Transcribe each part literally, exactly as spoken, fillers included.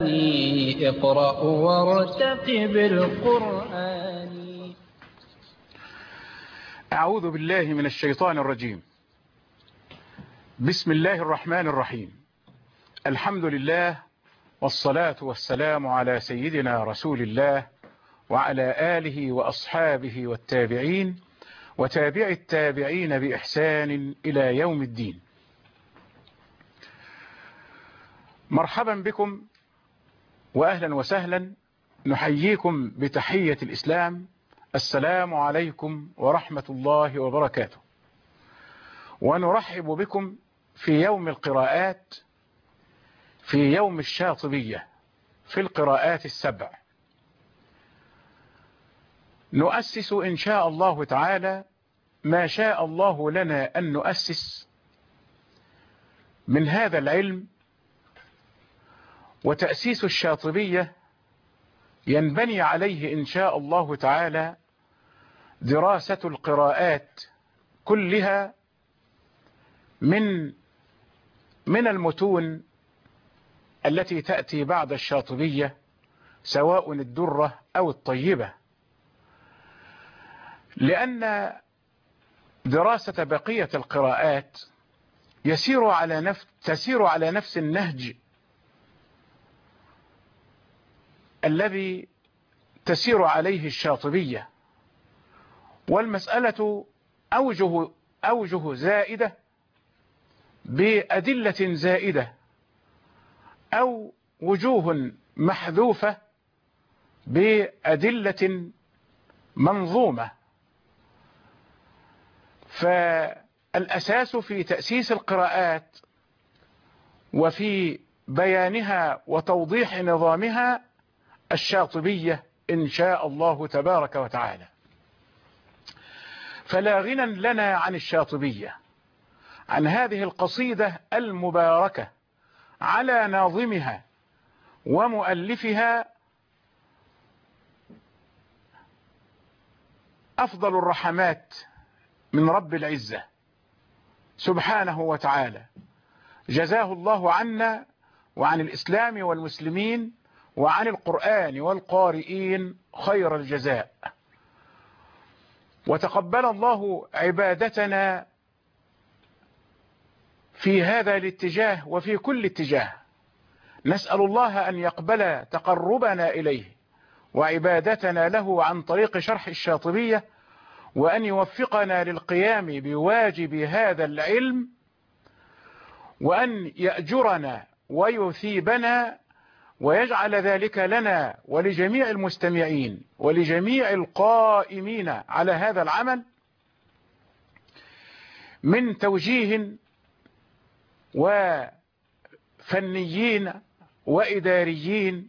اقرأ وارتقب القرآن. أعوذ بالله من الشيطان الرجيم. بسم الله الرحمن الرحيم. الحمد لله والصلاة والسلام على سيدنا رسول الله وعلى آله وأصحابه والتابعين وتابع التابعين بإحسان إلى يوم الدين. مرحبا بكم وأهلا وسهلا، نحييكم بتحية الإسلام. السلام عليكم ورحمة الله وبركاته. ونرحب بكم في يوم القراءات، في يوم الشاطبية، في القراءات السبع. نؤسس إن شاء الله تعالى ما شاء الله لنا أن نؤسس من هذا العلم. وتأسيس الشاطبية ينبني عليه إن شاء الله تعالى دراسة القراءات كلها من من المتون التي تأتي بعد الشاطبية، سواء الدرة أو الطيبة، لأن دراسة بقية القراءات يسير على نفس تسير على نفس النهج الذي تسير عليه الشاطبية. والمسألة أوجه أوجه زائدة بأدلة زائدة، أو وجوه محذوفة بأدلة منظومة. فالأساس في تأسيس القراءات وفي بيانها وتوضيح نظامها الشاطبية إن شاء الله تبارك وتعالى. فلا غنى لنا عن الشاطبية، عن هذه القصيدة المباركة، على ناظمها ومؤلفها أفضل الرحمات من رب العزة سبحانه وتعالى. جزاه الله عنا وعن الإسلام والمسلمين وعن القرآن والقارئين خير الجزاء. وتقبل الله عبادتنا في هذا الاتجاه وفي كل اتجاه. نسأل الله أن يقبل تقربنا إليه وعبادتنا له عن طريق شرح الشاطبية، وأن يوفقنا للقيام بواجب هذا العلم، وأن يأجرنا ويثيبنا، ويجعل ذلك لنا ولجميع المستمعين ولجميع القائمين على هذا العمل من توجيه وفنيين وإداريين.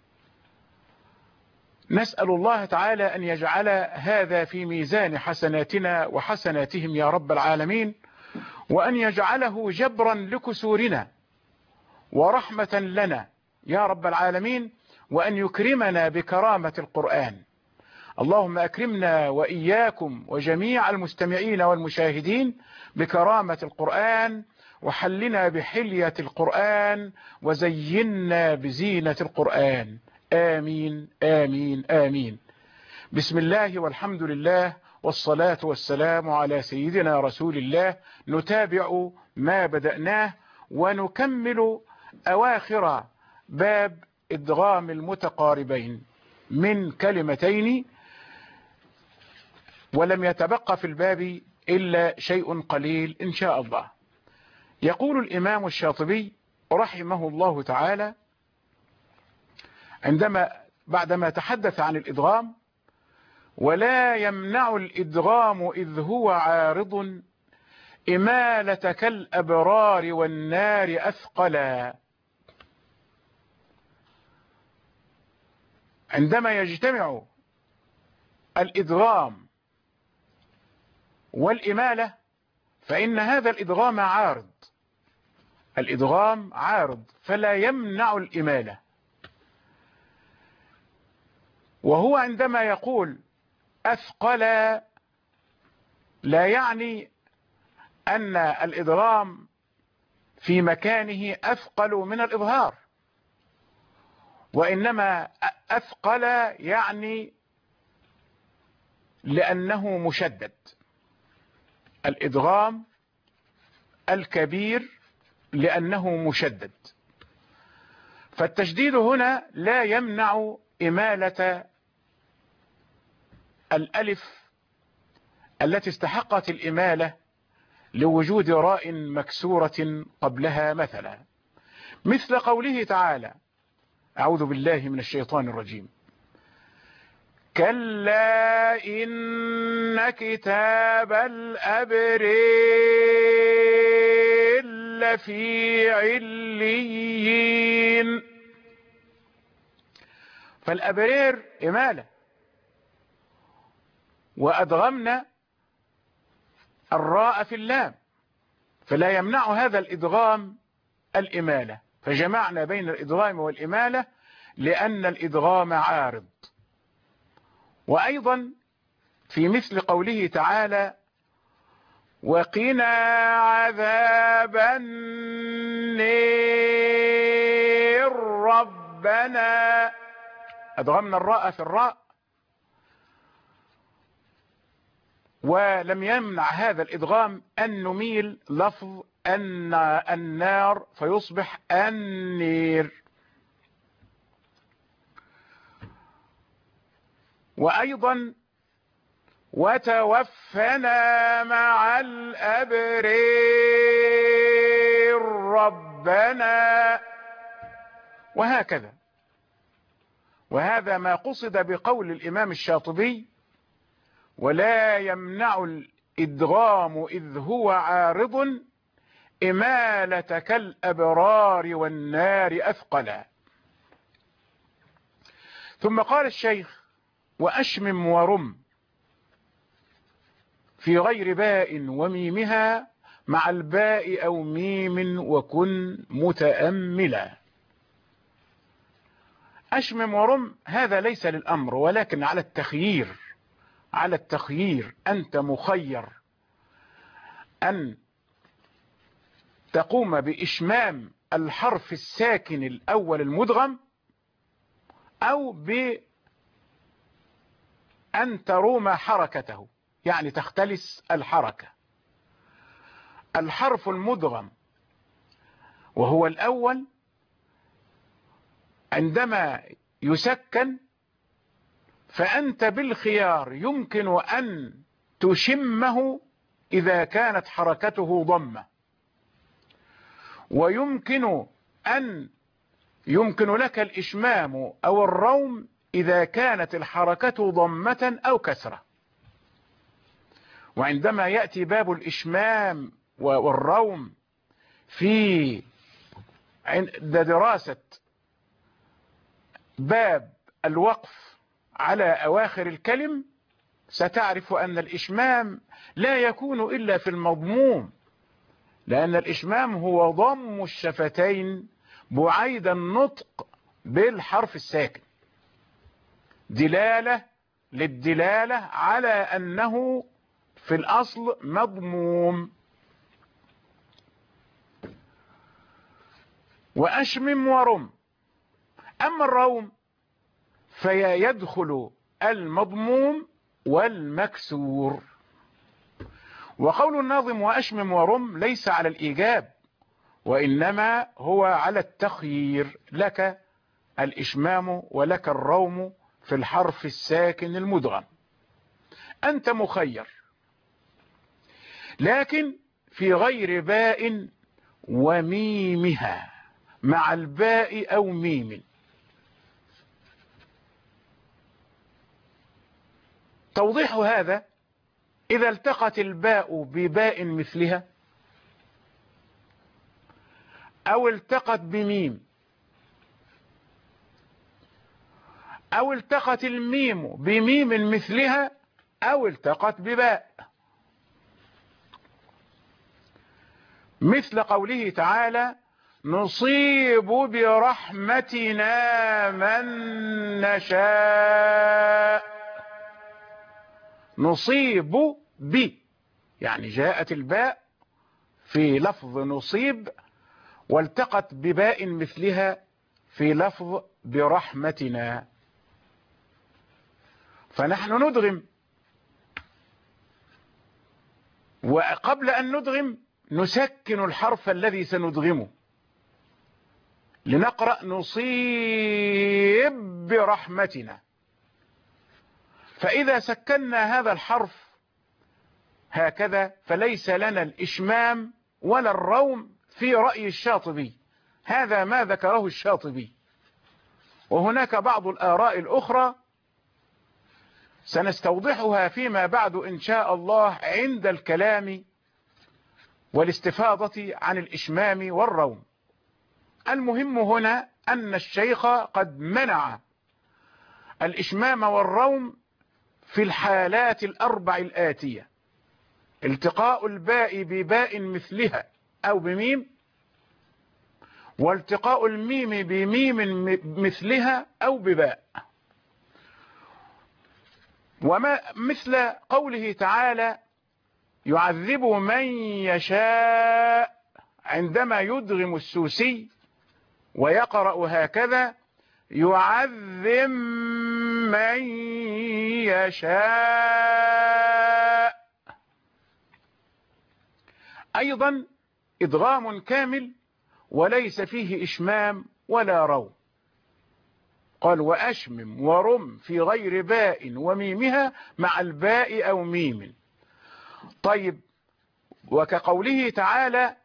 نسأل الله تعالى أن يجعل هذا في ميزان حسناتنا وحسناتهم يا رب العالمين، وأن يجعله جبرا لكسورنا ورحمة لنا يا رب العالمين، وأن يكرمنا بكرامة القرآن. اللهم أكرمنا وإياكم وجميع المستمعين والمشاهدين بكرامة القرآن، وحلنا بحلية القرآن، وزينا بزينة القرآن. آمين آمين آمين. بسم الله والحمد لله والصلاة والسلام على سيدنا رسول الله. نتابع ما بدأناه ونكمل أواخر باب إدغام المتقاربين من كلمتين، ولم يتبقى في الباب إلا شيء قليل إن شاء الله. يقول الإمام الشاطبي رحمه الله تعالى عندما بعدما تحدث عن الإدغام: ولا يمنع الإدغام إذ هو عارض إمالة كالأبرار والنار أثقلا. عندما يجتمع الإدغام والإمالة فإن هذا الإدغام عارض، الإدغام عارض فلا يمنع الإمالة. وهو عندما يقول أثقل لا يعني أن الإدغام في مكانه أثقل من الإظهار، وإنما أثقل يعني لأنه مشدد. الإدغام الكبير لأنه مشدد، فالتشديد هنا لا يمنع إمالة الألف التي استحقت الإمالة لوجود راء مكسورة قبلها مثلا، مثل قوله تعالى: أعوذ بالله من الشيطان الرجيم: كلا إن كتاب الأبرار لفي عليين. فالأبرار إمالة، وأدغمنا الراء في اللام، فلا يمنع هذا الإدغام الإمالة، فجمعنا بين الإدغام والإمالة لأن الإدغام عارض. وأيضا في مثل قوله تعالى: وقنا عذاب النير ربنا، أدغمنا الراء في الراء، ولم يمنع هذا الإدغام أن نميل لفظ أن النار فيصبح النير. وأيضا وتوفنا مع الأبرار ربنا، وهكذا. وهذا ما قصد بقول الإمام الشاطبي: ولا يمنع الإدغام إذ هو عارض إمالة كالأبرار والنار أثقلا. ثم قال الشيخ: وأشمم ورم في غير باء وميمها مع الباء أو ميم وكن متأملا. أشمم ورم هذا ليس للأمر ولكن على التخيير، على التخيير. أنت مخير أن تقوم بإشمام الحرف الساكن الأول المدغم، أو بأن تروم حركته، يعني تختلس الحركة. الحرف المدغم وهو الأول عندما يسكن فأنت بالخيار يمكن أن تشمه إذا كانت حركته ضمة، ويمكن أن يمكن لك الإشمام أو الروم إذا كانت الحركة ضمة أو كسرة. وعندما يأتي باب الإشمام والروم في عند دراسة باب الوقف على أواخر الكلم ستعرف أن الإشمام لا يكون إلا في المضموم، لأن الإشمام هو ضم الشفتين بعيد النطق بالحرف الساكن، دلالة للدلالة على أنه في الأصل مضموم. وأشمم ورم. أما الروم فيدخل المضموم والمكسور. وقول الناظم وأشمم ورم ليس على الإيجاب، وإنما هو على التخيير، لك الإشمام ولك الروم في الحرف الساكن المدغم، أنت مخير. لكن في غير باء وميمها مع الباء أو ميم. توضيح هذا: إذا التقت الباء بباء مثلها، أو التقت بميم، أو التقت الميم بميم مثلها، أو التقت بباء، مثل قوله تعالى: نصيب برحمتنا من نشاء. نصيب ب، يعني جاءت الباء في لفظ نصيب والتقت بباء مثلها في لفظ برحمتنا. فنحن ندغم، وقبل أن ندغم نسكن الحرف الذي سندغمه، لنقرأ نصيب برحمتنا. فإذا سكننا هذا الحرف هكذا فليس لنا الإشمام ولا الروم في رأي الشاطبي. هذا ما ذكره الشاطبي. وهناك بعض الآراء الأخرى سنستوضحها فيما بعد إن شاء الله عند الكلام والاستفاضة عن الإشمام والروم. المهم هنا أن الشيخ قد منع الإشمام والروم في الحالات الأربع الآتية: التقاء الباء بباء مثلها أو بميم، والتقاء الميم بميم مثلها أو بباء. وما مثل قوله تعالى: يعذب من يشاء، عندما يدغم السوسي ويقرأ هكذا: يعذب من يشاء، أيضا إدغام كامل وليس فيه إشمام ولا روم. قال: وأشمم ورم في غير باء وميمها مع الباء أو ميم. طيب، وكقوله تعالى: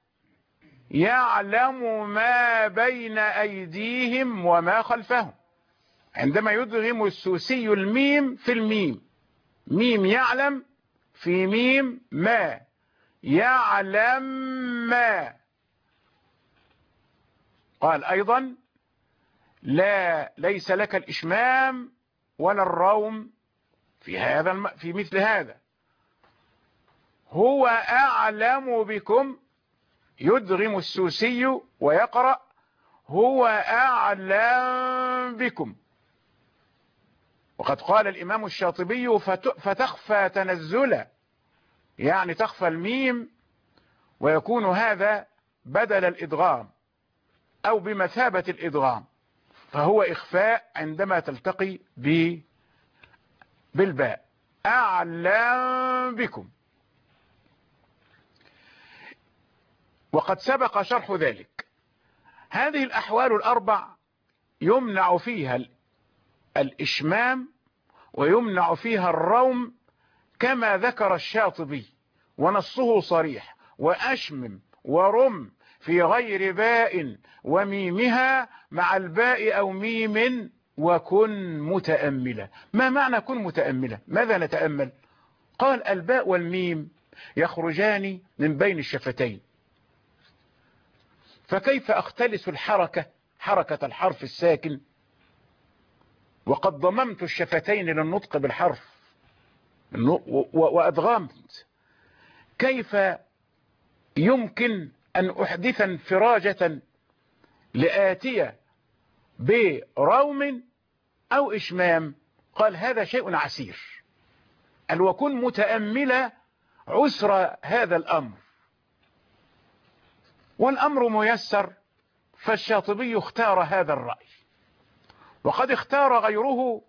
يعلم ما بين أيديهم وما خلفهم، عندما يدغم السوسي الميم في الميم، ميم يعلم في ميم ما، يعلم ما. قال أيضا: لا ليس لك الإشمام ولا الروم في هذا الم... في مثل هذا. هو أعلم بكم، يدغم السوسي ويقرأ: هو أعلم بكم. وقد قال الإمام الشاطبي: فت... فتخفى تنزلا، يعني تخفى الميم ويكون هذا بدل الإدغام أو بمثابة الإدغام، فهو إخفاء عندما تلتقي ب... بالباء. أعلم بكم. وقد سبق شرح ذلك. هذه الأحوال الأربع يمنع فيها الإشمام ويمنع فيها الروم كما ذكر الشاطبي، ونصه صريح: وأشمم ورم في غير باء وميمها مع الباء أو ميم وكن متأملة. ما معنى كن متأملة؟ ماذا نتأمل؟ قال: الباء والميم يخرجان من بين الشفتين، فكيف أختلس الحركة، حركة الحرف الساكن، وقد ضممت الشفتين للنطق بالحرف وأدغمت؟ كيف يمكن أن أحدث انفراجة لآتية بروم أو إشمام؟ قال: هذا شيء عسير. قال: وكن متأملة عسر هذا الأمر، والأمر ميسر. فالشاطبي اختار هذا الرأي، وقد اختار غيره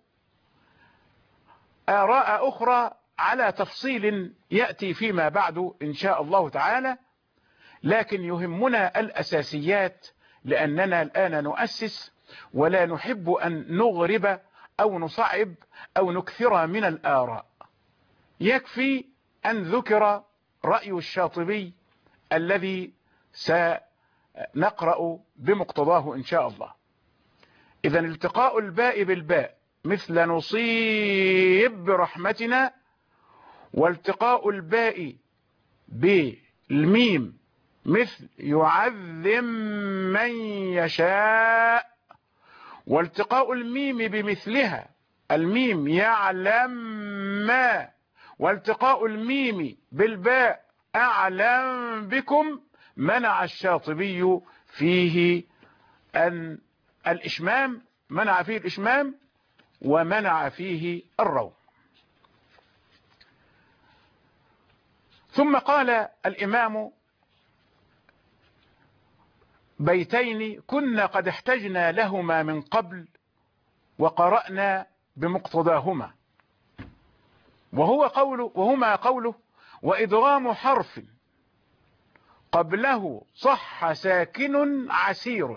آراء أخرى على تفصيل يأتي فيما بعد إن شاء الله تعالى، لكن يهمنا الأساسيات، لأننا الآن نؤسس ولا نحب أن نغرب أو نصعب أو نكثر من الآراء. يكفي أن ذكر رأي الشاطبي الذي سنقرأ بمقتضاه إن شاء الله. إذن التقاء الباء بالباء مثل نصيب برحمتنا، والتقاء الباء بالميم مثل يعذب من يشاء، والتقاء الميم بمثلها الميم يعلم ما، والتقاء الميم بالباء أعلم بكم. منع الشاطبي فيه أن الإشمام، منع فيه الإشمام ومنع فيه الروم. ثم قال الإمام: بيتين كنا قد احتجنا لهما من قبل وقرأنا بمقتضاهما، وهو قوله وهما قوله وإدغام حرف قبله صح ساكن عسير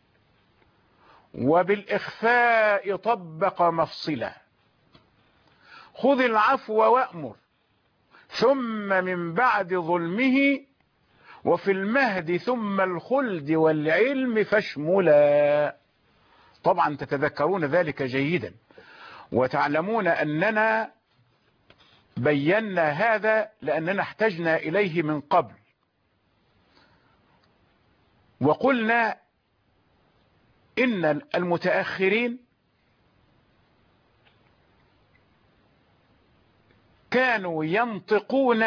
وبالإخفاء طبق مفصلا خذ العفو وأمر ثم من بعد ظلمه وفي المهد ثم الخلد والعلم فاشملا. طبعا تتذكرون ذلك جيدا وتعلمون أننا بينا هذا لأننا احتجنا إليه من قبل، وقلنا إن المتأخرين كانوا ينطقون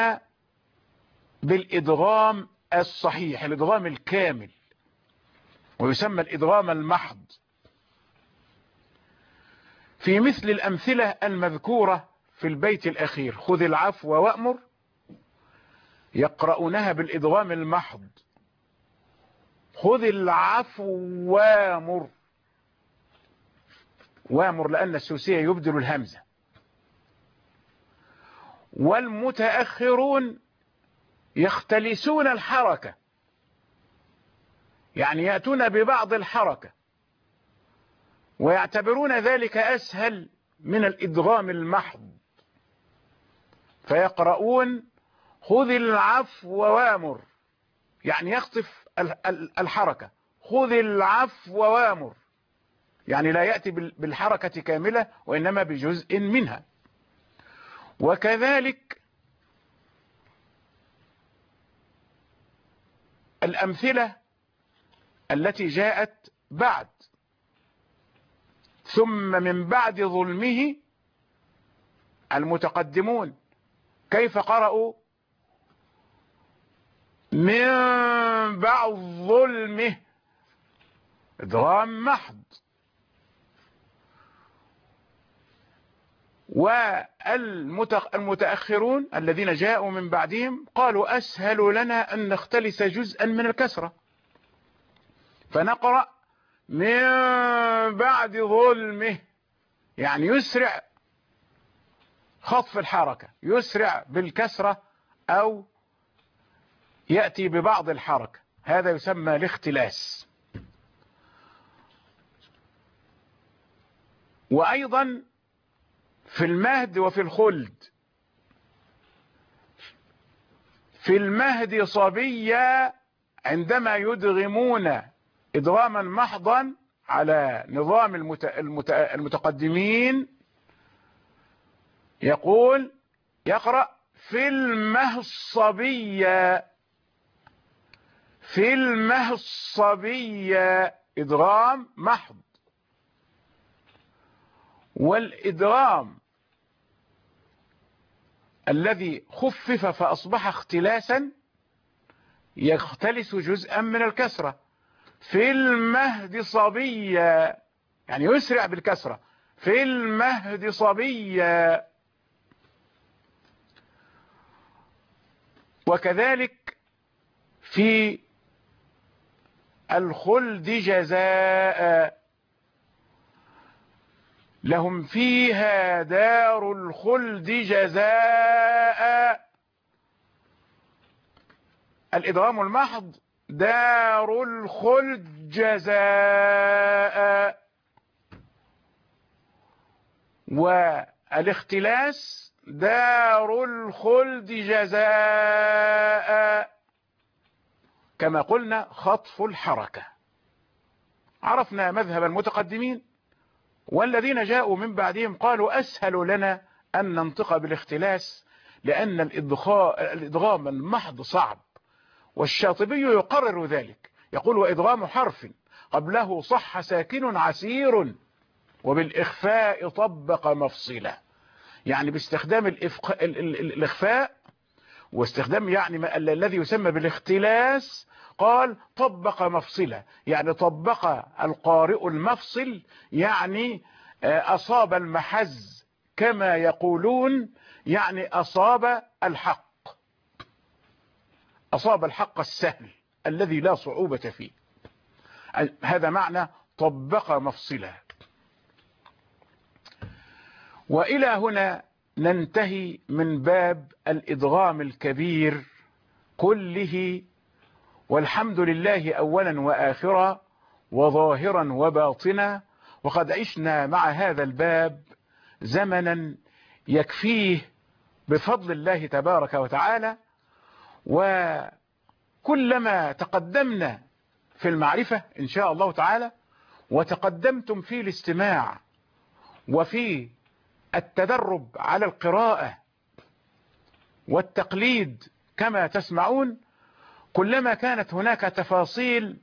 بالإدغام الصحيح، الإدغام الكامل، ويسمى الإدغام المحض، في مثل الأمثلة المذكورة في البيت الأخير خذ العفو وأمر، يقرؤونها بالإدغام المحض خذ العفو وامر، وامر لأن السوسية يبدل الهمزة. والمتأخرون يختلسون الحركة، يعني يأتون ببعض الحركة ويعتبرون ذلك أسهل من الإدغام المحض، فيقرؤون خذ العفو وامر، يعني يخطف الحركة خذ العفو وامر، يعني لا يأتي بالحركة كاملة وإنما بجزء منها. وكذلك الأمثلة التي جاءت بعد ثم من بعد ظلمه، المتقدمون كيف قرأوا من بعد ظلمه إدغام محض، والمتأخرون الذين جاءوا من بعدهم قالوا أسهل لنا أن نختلس جزءا من الكسرة فنقرأ من بعد ظلمه، يعني يسرع خطف الحركة، يسرع بالكسرة أو يأتي ببعض الحركة، هذا يسمى الاختلاس. وأيضا في المهد وفي الخلد، في المهد صبيا عندما يدغمون إدغاما محضا على نظام المت... المت... المتقدمين يقول يقرأ في المهد صبيا، في المهد صبيا إدغام محض. والإدغام الذي خفف فأصبح اختلاسا يختلس جزءا من الكسرة، في المهد صبيا يعني يسرع بالكسرة في المهد صبيا. وكذلك في الخلد جزاء لهم فيها دار الخلد جزاء، الإدغام المحض دار الخلد جزاء، والاختلاس دار الخلد جزاء، كما قلنا خطف الحركة. عرفنا مذهب المتقدمين، والذين جاءوا من بعدهم قالوا أسهل لنا أن ننطق بالاختلاس لأن الإدغام المحض صعب، والشاطبي يقرر ذلك يقول وإدغام حرف قبله صح ساكن عسير وبالإخفاء طبق مفصلا، يعني باستخدام الإفق... الإخفاء واستخدام يعني الذي يسمى بالاختلاس، قال طبق مفصلة، يعني طبق القارئ المفصل، يعني أصاب المحز كما يقولون، يعني أصاب الحق، أصاب الحق السهل الذي لا صعوبة فيه، هذا معنى طبق مفصلة. وإلى هنا ننتهي من باب الإدغام الكبير كله، والحمد لله أولا وآخرا وظاهرا وباطنا، وقد عشنا مع هذا الباب زمنا يكفيه بفضل الله تبارك وتعالى. وكلما تقدمنا في المعرفة إن شاء الله تعالى وتقدمتم في الاستماع وفي التدرب على القراءة والتقليد كما تسمعون، كلما كانت هناك تفاصيل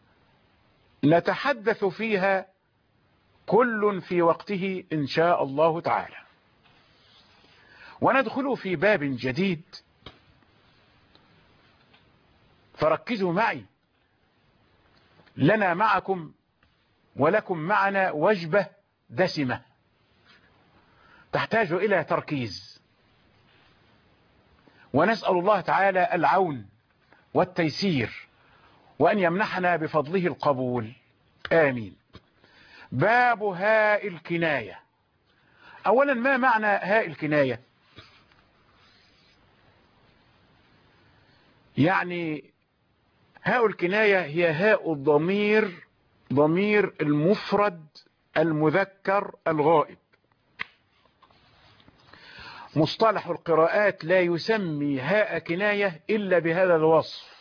نتحدث فيها كل في وقته إن شاء الله تعالى، وندخل في باب جديد. فركزوا معي، لنا معكم ولكم معنا وجبة دسمة تحتاج إلى تركيز، ونسأل الله تعالى العون والتيسير، وأن يمنحنا بفضله القبول، آمين. باب هاء الكناية. أولا، ما معنى هاء الكناية؟ يعني هاء الكناية هي هاء الضمير، ضمير المفرد المذكر الغائب. مصطلح القراءات لا يسمي هاء كناية إلا بهذا الوصف.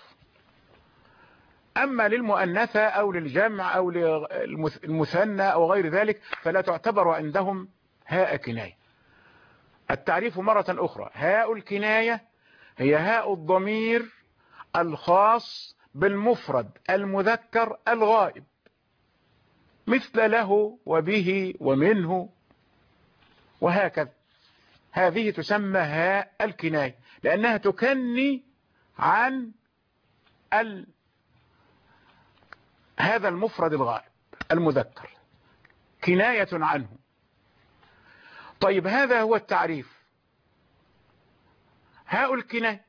أما للمؤنثة أو للجمع أو للمثنى أو غير ذلك فلا تعتبر عندهم هاء كناية. التعريف مرة أخرى: هاء الكناية هي هاء الضمير الخاص بالمفرد المذكر الغائب، مثل له وبه ومنه وهكذا. هذه تسمى هاء الكناية لأنها تكني عن ال... هذا المفرد الغائب المذكر، كناية عنه. طيب، هذا هو التعريف. هاء الكناية.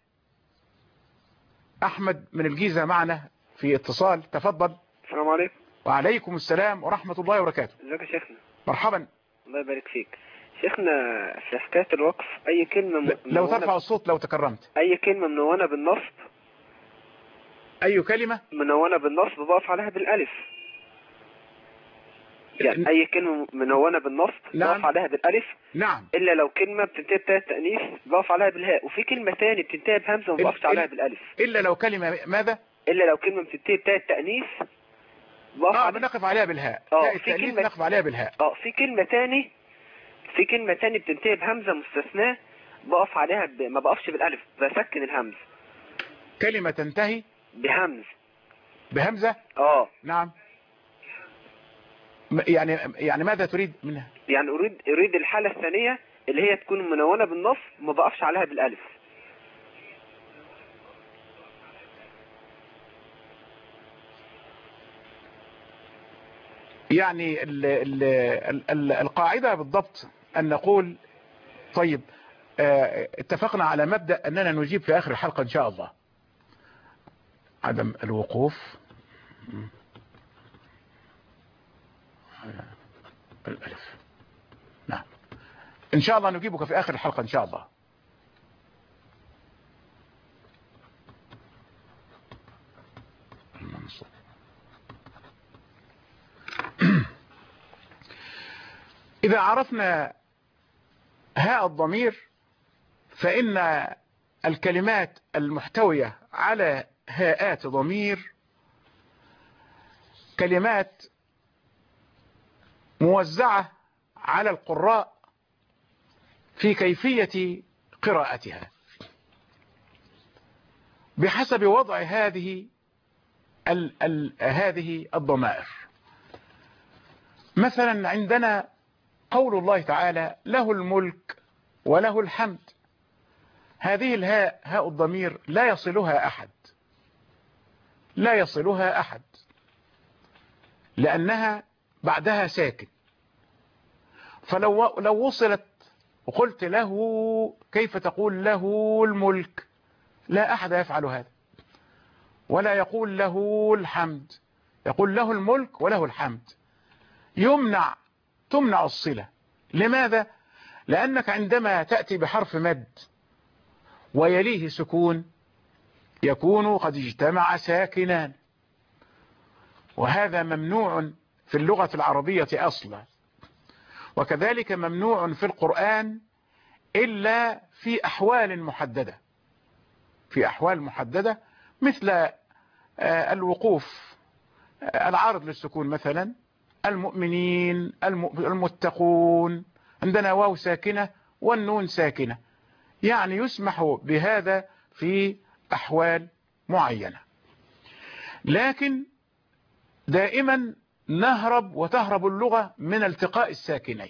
أحمد من الجيزة معنا في اتصال، تفضل. السلام عليكم. وعليكم السلام ورحمة الله وبركاته. ازيك يا شيخنا؟ مرحبا. الله يبارك فيك شيخنا. في حكاية الوقف أي كلمة م... لو ترفع الصوت لو تكرمت. أي كلمة منونة بالنصب. أي كلمة منونة بالنصب بقف عليها بالألف. يعني أي كلمة منونة بالنصب نعم. بقف عليها بالألف. نعم. إلا لو كلمة بتنتهي بتاء التأنيث بقف عليها بالهاء، وفي كلمة تاني بتنتهي بهمزة وما بقفش عليها بالألف. إلا لو كلمة ماذا؟ إلا لو كلمة بتنتهي بتاء التأنيث بقف اه عليها. بنقف عليها بالهاء. اه في كلمة نقف عليها بالهاء. اه في كلمة تاني في كلمة تاني بتنتهي بهمزة مستثناة بقف عليها ب... ما بقفش بالألف، بسكن الهمز. كلمة تنتهي بهمز. بهمزة. اه نعم. يعني يعني ماذا تريد منها؟ يعني أريد أريد الحالة الثانية اللي هي تكون منونة بالنص ما بقفش عليها بالألف. يعني ال ال ال القاعدة بالضبط أن نقول طيب اه اتفقنا على مبدأ أننا نجيب في آخر الحلقة إن شاء الله. عدم الوقوف الألف. نعم إن شاء الله نجيبك في آخر الحلقة إن شاء الله. إذا عرفنا هاء الضمير فإن الكلمات المحتوية على هاءات ضمير كلمات موزعة على القراء في كيفية قراءتها بحسب وضع هذه ال ال هذه الضمائر. مثلا عندنا قول الله تعالى: له الملك وله الحمد. هذه الهاء هاء الضمير لا يصلها أحد، لا يصلها أحد لأنها بعدها ساكن. فلو لو وصلت وقلت له، كيف تقول له الملك؟ لا أحد يفعل هذا. ولا يقول له الحمد، يقول له الملك وله الحمد. يمنع تمنع الصلة. لماذا؟ لأنك عندما تأتي بحرف مد ويليه سكون يكون قد اجتمع ساكنان، وهذا ممنوع في اللغة العربية أصلا، وكذلك ممنوع في القرآن إلا في أحوال محددة، في أحوال محددة مثل الوقوف العارض للسكون، مثلا المؤمنين المتقون، عندنا واو ساكنة والنون ساكنة، يعني يسمح بهذا في أحوال معينة. لكن دائما نهرب وتهرب اللغة من التقاء الساكنين.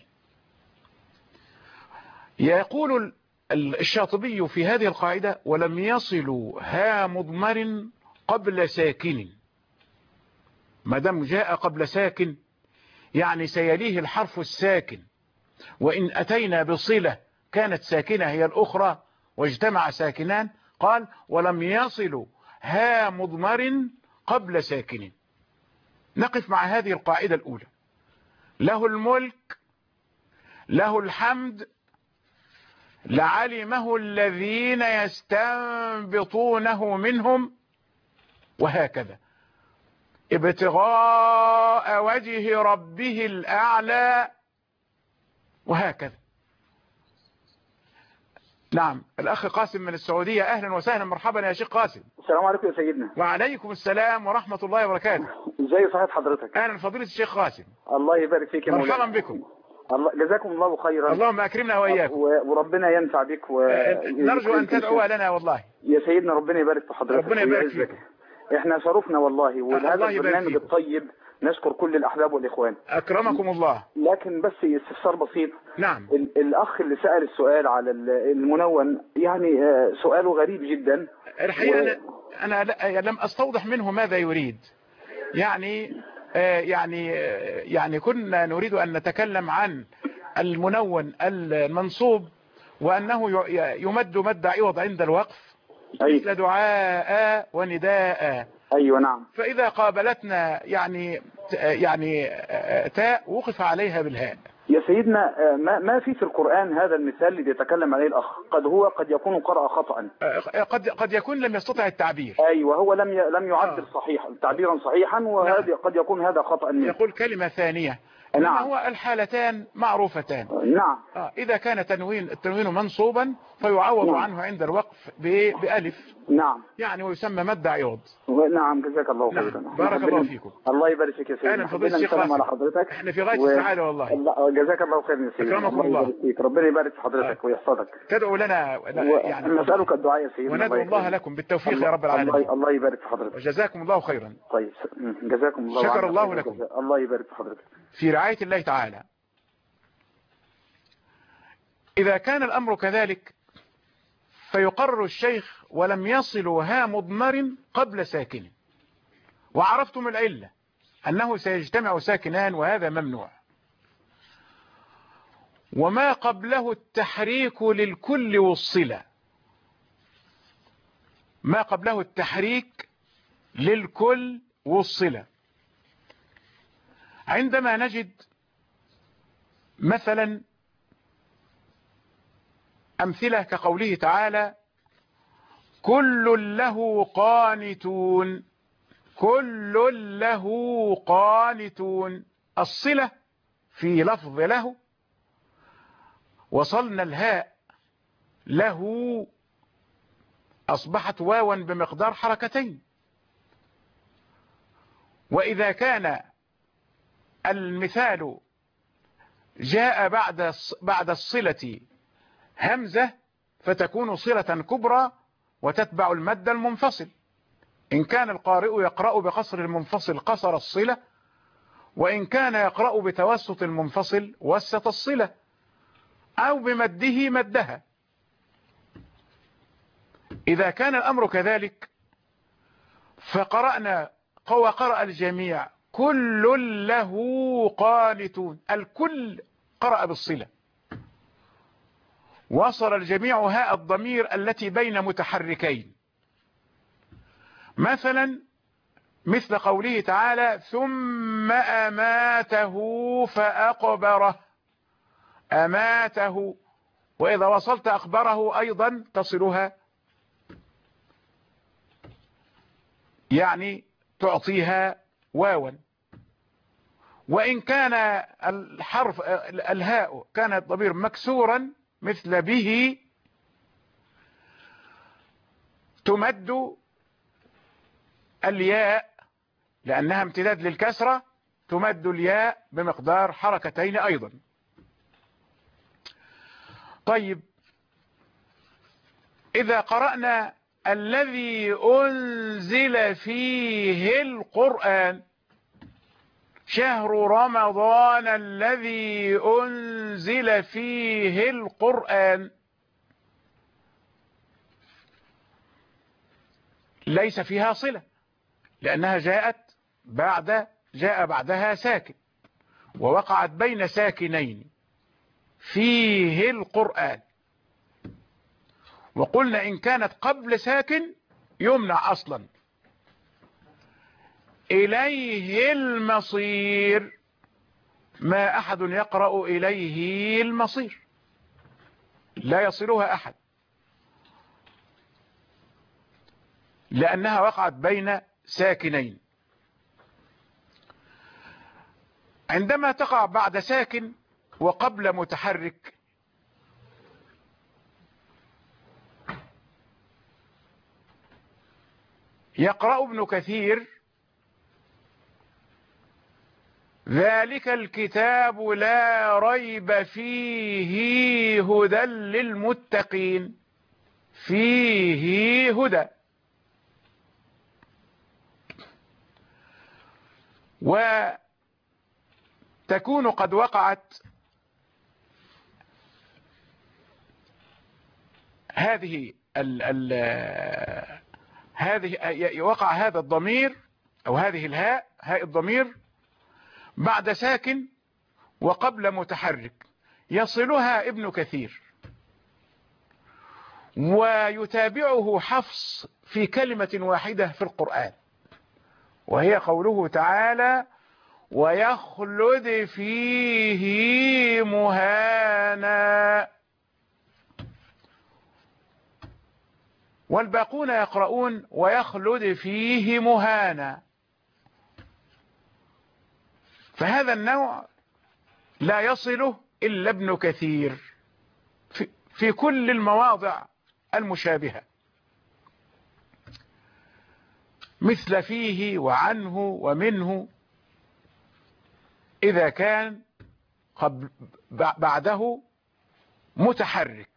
يقول الشاطبي في هذه القاعدة: ولم يصلوا ها مضمر قبل ساكن. ما دام جاء قبل ساكن يعني سيليه الحرف الساكن، وإن أتينا بصلة كانت ساكنة هي الأخرى واجتمع ساكنان، قال ولم يصلوا ها مضمر قبل ساكن. نقف مع هذه القاعدة الأولى: له الملك، له الحمد، لعلمه الذين يستنبطونه منهم، وهكذا، ابتغاء وجه ربه الأعلى، وهكذا. نعم، الأخ قاسم من السعودية، أهلا وسهلا، مرحبا يا شيخ قاسم. السلام عليكم يا سيدنا. وعليكم السلام ورحمة الله وبركاته. ازي صحة حضرتك؟ أهلا فضيلة الشيخ قاسم. الله يبارك فيك يا مولانا. مرحبا بكم. الله جزاكم الله خيرا. اللهم أكرمنا وإياكم، وربنا ينفع بك و... نرجو أن تدعو لنا والله يا سيدنا. ربنا يبارك في حضرتك، ربنا يبارك فيك. احنا شرفنا والله، وهذا البرنامج الطيب نشكر كل الأحباب والإخوان. أكرمكم الله. لكن بس استفسار بسيط. نعم. الأخ اللي سأل السؤال على المنون يعني سؤاله غريب جدا. الحقيقة و... أنا, أنا لم أستوضح منه ماذا يريد. يعني يعني يعني كنا نريد أن نتكلم عن المنون المنصوب، وأنه يمد مد عوض عند الوقف، أيوة. مثل دعاء ونداء. أيوة نعم. فإذا قابلتنا يعني يعني تاء وقف عليها بالهاء. يا سيدنا ما ما في في القرآن هذا المثال اللي بيتكلم عليه الأخ، قد هو قد يكون قرأ خطأ، قد قد يكون لم يستطع التعبير. أيوة، هو لم لم يعبر آه. صحيح تعبيرا صحيحا، وهذا نعم. قد يكون هذا خطأ منه. يقول كلمة ثانية. نعم. هو الحالتان معروفتان. نعم. آه. إذا كان تنوين التنوين منصوبا فيعوض نعم. عنه عند الوقف بألف. نعم. يعني ويسمى مد عوض. نعم جزاك الله خيرا. نعم. بارك الله فيكم. الله يبارك فيك يا سيدي. أهلا فضيلة الشيخ قاسم. على حضرتك. احنا في غاية و... السعادة والله. جزاك الله خيرا يا سيدي. أكرمكم الله. الله. ربنا يبارك في حضرتك آه. ويحفظك. تدعو لنا و... يعني نسألك الدعاء يا سيدي، وندعو الله لكم بالتوفيق الله... يا رب العالمين. الله, الله يبارك في حضرتك. وجزاكم الله خيرا. طيب جزاكم الله. شكر الله لكم. الله يبارك في حضرتك. في رعاية الله تعالى. إذا كان الأمر كذلك فيقرر الشيخ ولم يصلوا ها مضمر قبل ساكن، وعرفتم العلة أنه سيجتمع ساكنان وهذا ممنوع، وما قبله التحريك للكل والصلة. ما قبله التحريك للكل والصلة. عندما نجد مثلا أمثلة كقوله تعالى كل له قانتون، كل له قانتون، الصلة في لفظ له، وصلنا الهاء له أصبحت واوا بمقدار حركتين. وإذا كان المثال جاء بعد بعد الصلة همزة فتكون صلة كبرى وتتبع المد المنفصل. إن كان القارئ يقرأ بقصر المنفصل قصر الصلة، وإن كان يقرأ بتوسط المنفصل وسط الصلة، أو بمده مدها. إذا كان الأمر كذلك فقرأنا وقرأ الجميع كل له قانتون، الكل قرأ بالصلة، وصل الجميع هاء الضمير التي بين متحركين. مثلا مثل قوله تعالى ثم أماته فأقبره، أماته وإذا وصلت أخباره أيضا تصلها، يعني تعطيها واوا. وإن كان الحرف الهاء كان الضمير مكسورا مثل به تمد الياء لأنها امتداد للكسرة، تمد الياء بمقدار حركتين أيضا. طيب إذا قرأنا الذي أنزل فيه القرآن، شهر رمضان الذي أنزل فيه القرآن، ليس فيها صلة لأنها جاءت بعد جاء بعدها ساكن ووقعت بين ساكنين، فيه القرآن. وقلنا إن كانت قبل ساكن يمنع أصلا. إليه المصير، ما أحد يقرأ إليه المصير، لا يصلها أحد لأنها وقعت بين ساكنين. عندما تقع بعد ساكن وقبل متحرك يقرأ ابن كثير ذلك الكتاب لا ريب فيه هدى للمتقين، فيه هدى. وتكون قد وقعت هذه ال ال هذه وقع هذا الضمير أو هذه الهاء، هاء الضمير بعد ساكن وقبل متحرك، يصلها ابن كثير ويتابعه حفص في كلمة واحدة في القرآن، وهي قوله تعالى ويخلد فيه مهانا. والباقون يقرؤون ويخلد فيه مهانا. فهذا النوع لا يصله إلا ابن كثير في, في كل المواضع المشابهة، مثل فيه وعنه ومنه، إذا كان قبل بعده متحرك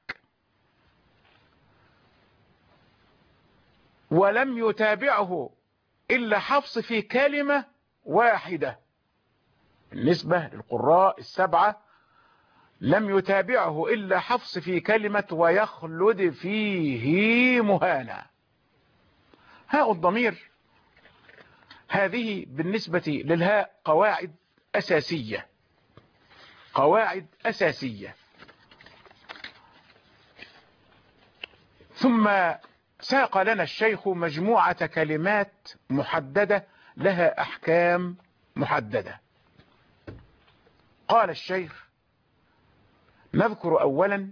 ولم يتابعه إلا حفص في كلمة واحدة. بالنسبة للقراء السبعة لم يتابعه إلا حفص في كلمة ويخلد فيه مهانا. هاء الضمير هذه بالنسبة للهاء قواعد أساسية، قواعد أساسية. ثم ساق لنا الشيخ مجموعة كلمات محددة لها أحكام محددة. قال الشيخ نذكر أولا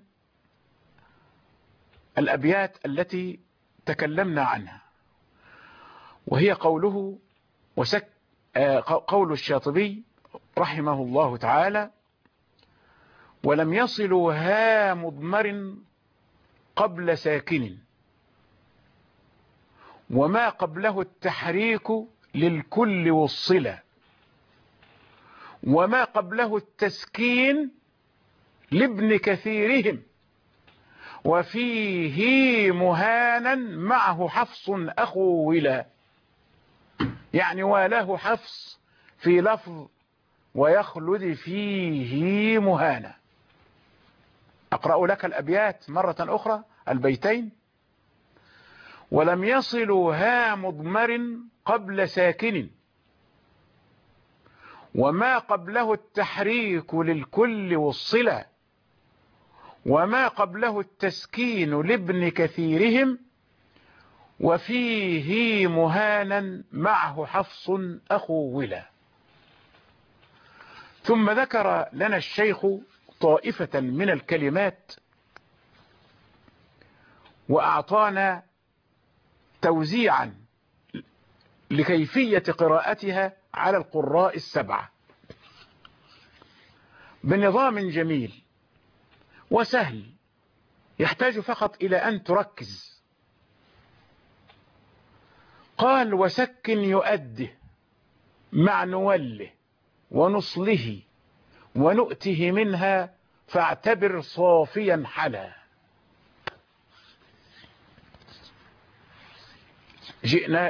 الأبيات التي تكلمنا عنها، وهي قوله وسك قول الشاطبي رحمه الله تعالى ولم يصلوا ها مضمر قبل ساكن وما قبله التحريك للكل والصلة وما قبله التسكين لابن كثيرهم وفيه مهانا معه حفص أخو ولا. يعني والاه حفص في لفظ ويخلد فيه مهانا. أقرأ لك الأبيات مرة أخرى البيتين. ولم يصلوا ها مضمر قبل ساكن وما قبله التحريك للكل والصلة وما قبله التسكين لابن كثيرهم وفيه مهانا معه حفص أخو ولا. ثم ذكر لنا الشيخ طائفة من الكلمات وأعطانا توزيعا لكيفية قراءتها على القراء السبعة بنظام جميل وسهل، يحتاج فقط إلى أن تركز. قال: وسكن يؤده مع نوله ونصله ونؤته منها فاعتبر صافيا حلا. جئنا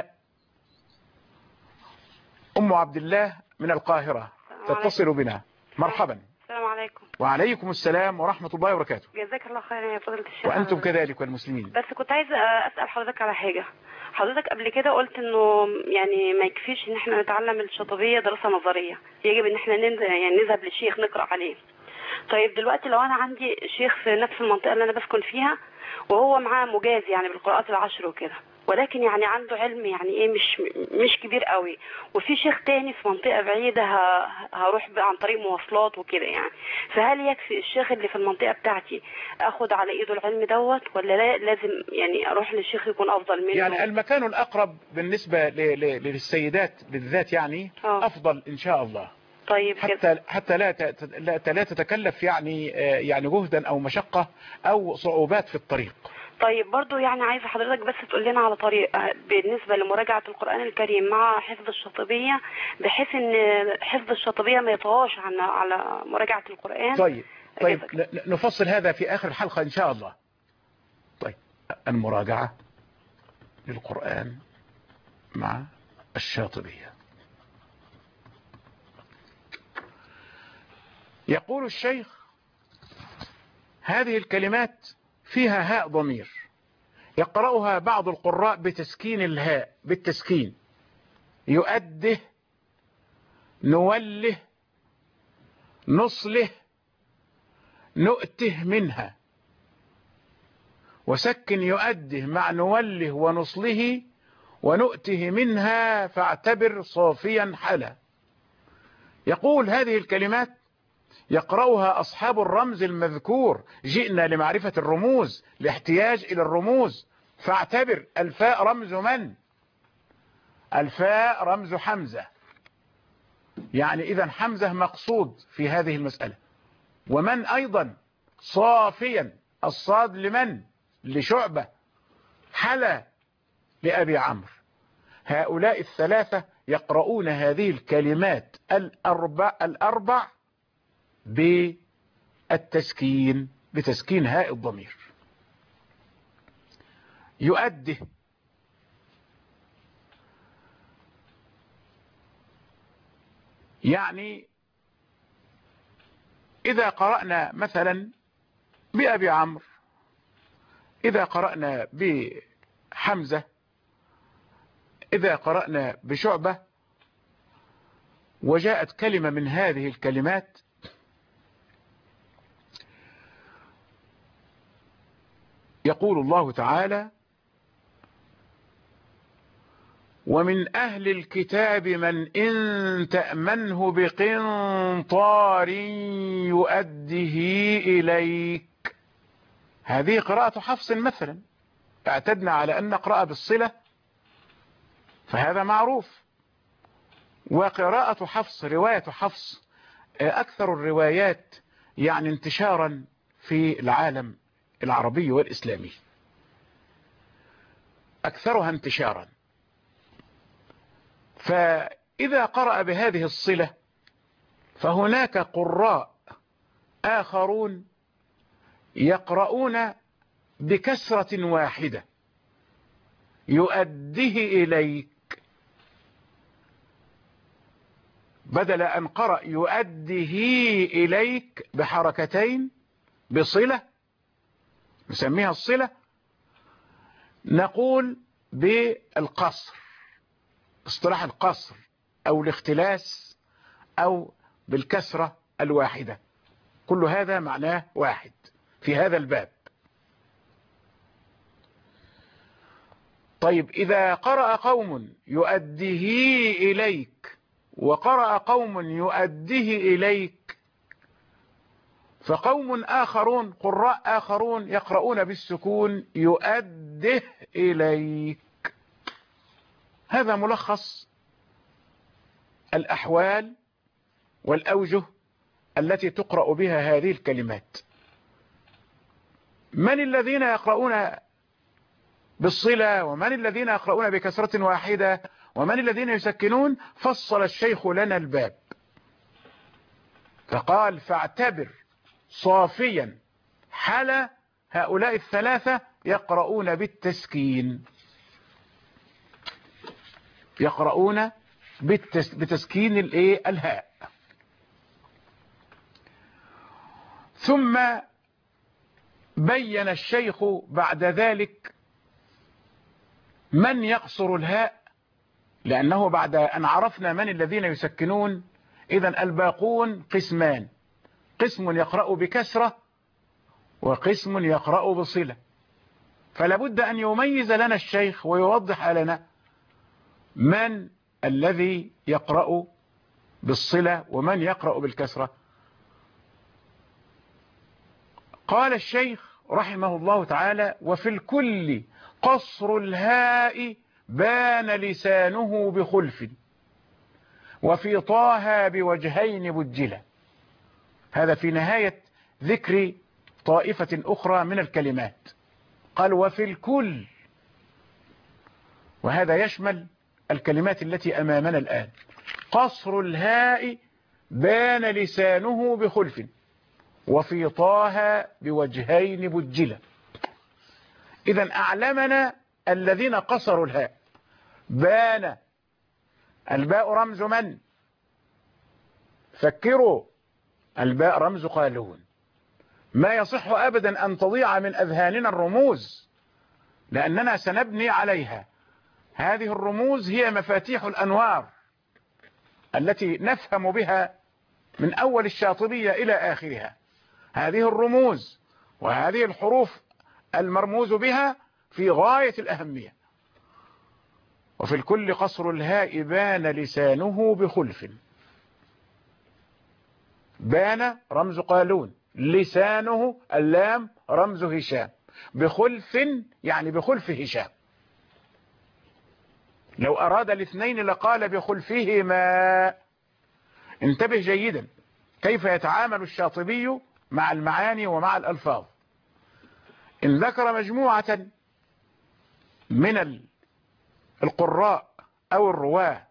أم عبد الله من القاهرة تتصل بنا. مرحبا. السلام عليكم. وعليكم السلام ورحمة الله وبركاته. جزاك الله خيرا يا فضيلة الشيخ. وأنتم كذلك والمسلمين. بس كنت عايزة أسأل حضرتك على حاجة. حضرتك قبل كده قلت إنه يعني ما يكفيش إن إحنا نتعلم الشاطبية دراسة نظرية، يجب إن إحنا ننزل يعني نذهب لشيخ نقرأ عليه. طيب دلوقتي لو أنا عندي شيخ في نفس المنطقة اللي أنا بسكن فيها وهو معاه مجاز يعني بالقراءات العشر وكده، ولكن يعني عنده علم يعني ايه مش مش كبير قوي، وفي شيخ تاني في منطقة بعيدة هروح عن طريق مواصلات وكده يعني، فهل يكفي الشيخ اللي في المنطقة بتاعتي اخد على ايده العلم دوت، ولا لا لازم يعني اروح للشيخ يكون افضل منه؟ يعني المكان الاقرب بالنسبة للسيدات بالذات يعني أوه. افضل ان شاء الله. طيب حتى كده. حتى لا لا تتكلف يعني يعني جهدا او مشقة او صعوبات في الطريق. طيب برضو يعني عايزة حضرتك بس تقول لنا على طريقة بالنسبة لمراجعة القرآن الكريم مع حفظ الشاطبية، بحيث ان حفظ الشاطبية ما يطغاش عن على مراجعة القرآن. طيب طيب نفصل هذا في آخر الحلقة إن شاء الله. طيب المراجعة للقرآن مع الشاطبية. يقول الشيخ: هذه الكلمات فيها هاء ضمير يقرأها بعض القراء بتسكين الهاء بالتسكين: يؤده، نوله، نصله، نؤته منها. وسكن يؤده مع نوله ونصله ونؤته منها فاعتبر صافيا حلا. يقول: هذه الكلمات يقرأها أصحاب الرمز المذكور. جئنا لمعرفة الرموز، لاحتياج إلى الرموز، فاعتبر. الفاء رمز من؟ الفاء رمز حمزة، يعني إذا حمزة مقصود في هذه المسألة. ومن أيضا صافيا، الصاد لمن؟ لشعبة. حلا لأبي عمرو. هؤلاء الثلاثة يقرؤون هذه الكلمات الأربع, الأربع بالتسكين، بتسكين هاء الضمير. يؤده يعني إذا قرأنا مثلا بأبي عمرو، إذا قرأنا بحمزة، إذا قرأنا بشعبة، وجاءت كلمة من هذه الكلمات يقول الله تعالى: ومن أهل الكتاب من إن تأمنه بقنطار يؤده إليك. هذه قراءة حفص مثلا، اعتدنا على أن نقرأ بالصلة فهذا معروف. وقراءة حفص، رواية حفص، أكثر الروايات يعني انتشارا في العالم العربي والإسلامي، أكثرها انتشارا. فإذا قرأ بهذه الصلة فهناك قراء آخرون يقرؤون بكسرة واحدة: يؤده إليك، بدل أن قرأ يؤده إليك بحركتين بصلة نسميها الصلة، نقول بالقصر، اصطلاح القصر أو الاختلاس أو بالكسرة الواحدة، كل هذا معناه واحد في هذا الباب. طيب إذا قرأ قوم يؤده إليك وقرأ قوم يؤده إليك فقوم آخرون قراء آخرون يقرؤون بالسكون يؤده إليك. هذا ملخص الأحوال والأوجه التي تقرأ بها هذه الكلمات. من الذين يقرؤون بالصلة ومن الذين يقرؤون بكسرة واحدة ومن الذين يسكنون؟ فصل الشيخ لنا الباب فقال فاعتبر صافيا حل هؤلاء الثلاثة يقرؤون بالتسكين، يقرؤون بالتس... بتسكين الايه الهاء. ثم بين الشيخ بعد ذلك من يقصر الهاء، لأنه بعد أن عرفنا من الذين يسكنون إذن الباقون قسمان، قسم يقرأ بكسرة وقسم يقرأ بصلة، فلا بد أن يميز لنا الشيخ ويوضح لنا من الذي يقرأ بالصلة ومن يقرأ بالكسرة. قال الشيخ رحمه الله تعالى وفي الكل قصر الهاء بان لسانه بخلف وفي طه بوجهين بجلة. هذا في نهاية ذكر طائفة أخرى من الكلمات. قال وفي الكل، وهذا يشمل الكلمات التي أمامنا الآن. قصر الهاء بان لسانه بخلف وفي طه بوجهين بجلة. إذن أعلمنا الذين قصروا الهاء. بان، الباء رمز من؟ فكروا، الباء رمز قالون. ما يصح أبدا أن تضيع من أذهاننا الرموز، لأننا سنبني عليها. هذه الرموز هي مفاتيح الأنوار التي نفهم بها من أول الشاطبية إلى آخرها. هذه الرموز وهذه الحروف المرموز بها في غاية الأهمية. وفي الكل قصر الهاء بان لسانه بخلف. بان رمز قالون، لسانه اللام رمز هشام، بخلف يعني بخلف هشام. لو أراد الاثنين لقال بخلفهما. انتبه جيدا كيف يتعامل الشاطبي مع المعاني ومع الألفاظ. إن ذكر مجموعة من القراء أو الرواة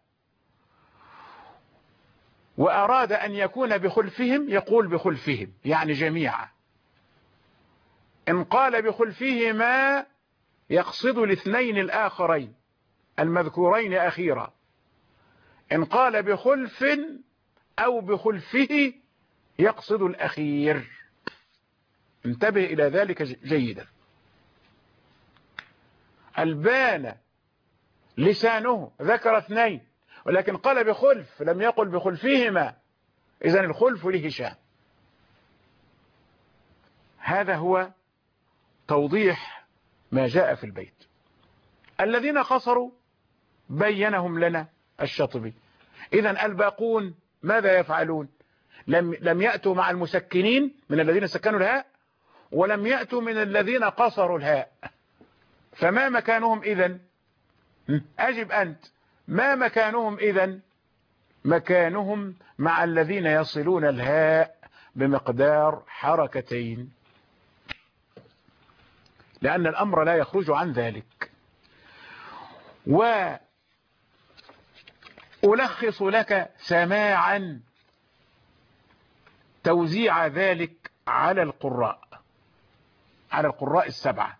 وأراد أن يكون بخلفهم يقول بخلفهم يعني جميعا. إن قال بخلفهما يقصد الاثنين الآخرين المذكورين أخيرا. إن قال بخلف أو بخلفه يقصد الأخير. انتبه إلى ذلك جيدا. البان لسانه ذكر اثنين ولكن قال بخلف لم يقل بخلفهما، إذن الخلف لهشام. هذا هو توضيح ما جاء في البيت. الذين قصروا بينهم لنا الشاطبي. إذن الباقون ماذا يفعلون؟ لم لم يأتوا مع المسكنين من الذين سكنوا الهاء ولم يأتوا من الذين قصروا الهاء. فما مكانهم إذن؟ أجب أنت، ما مكانهم إذن؟ مكانهم مع الذين يصلون الهاء بمقدار حركتين، لأن الأمر لا يخرج عن ذلك. وألخص لك سماعا توزيع ذلك على القراء، على القراء السبعة.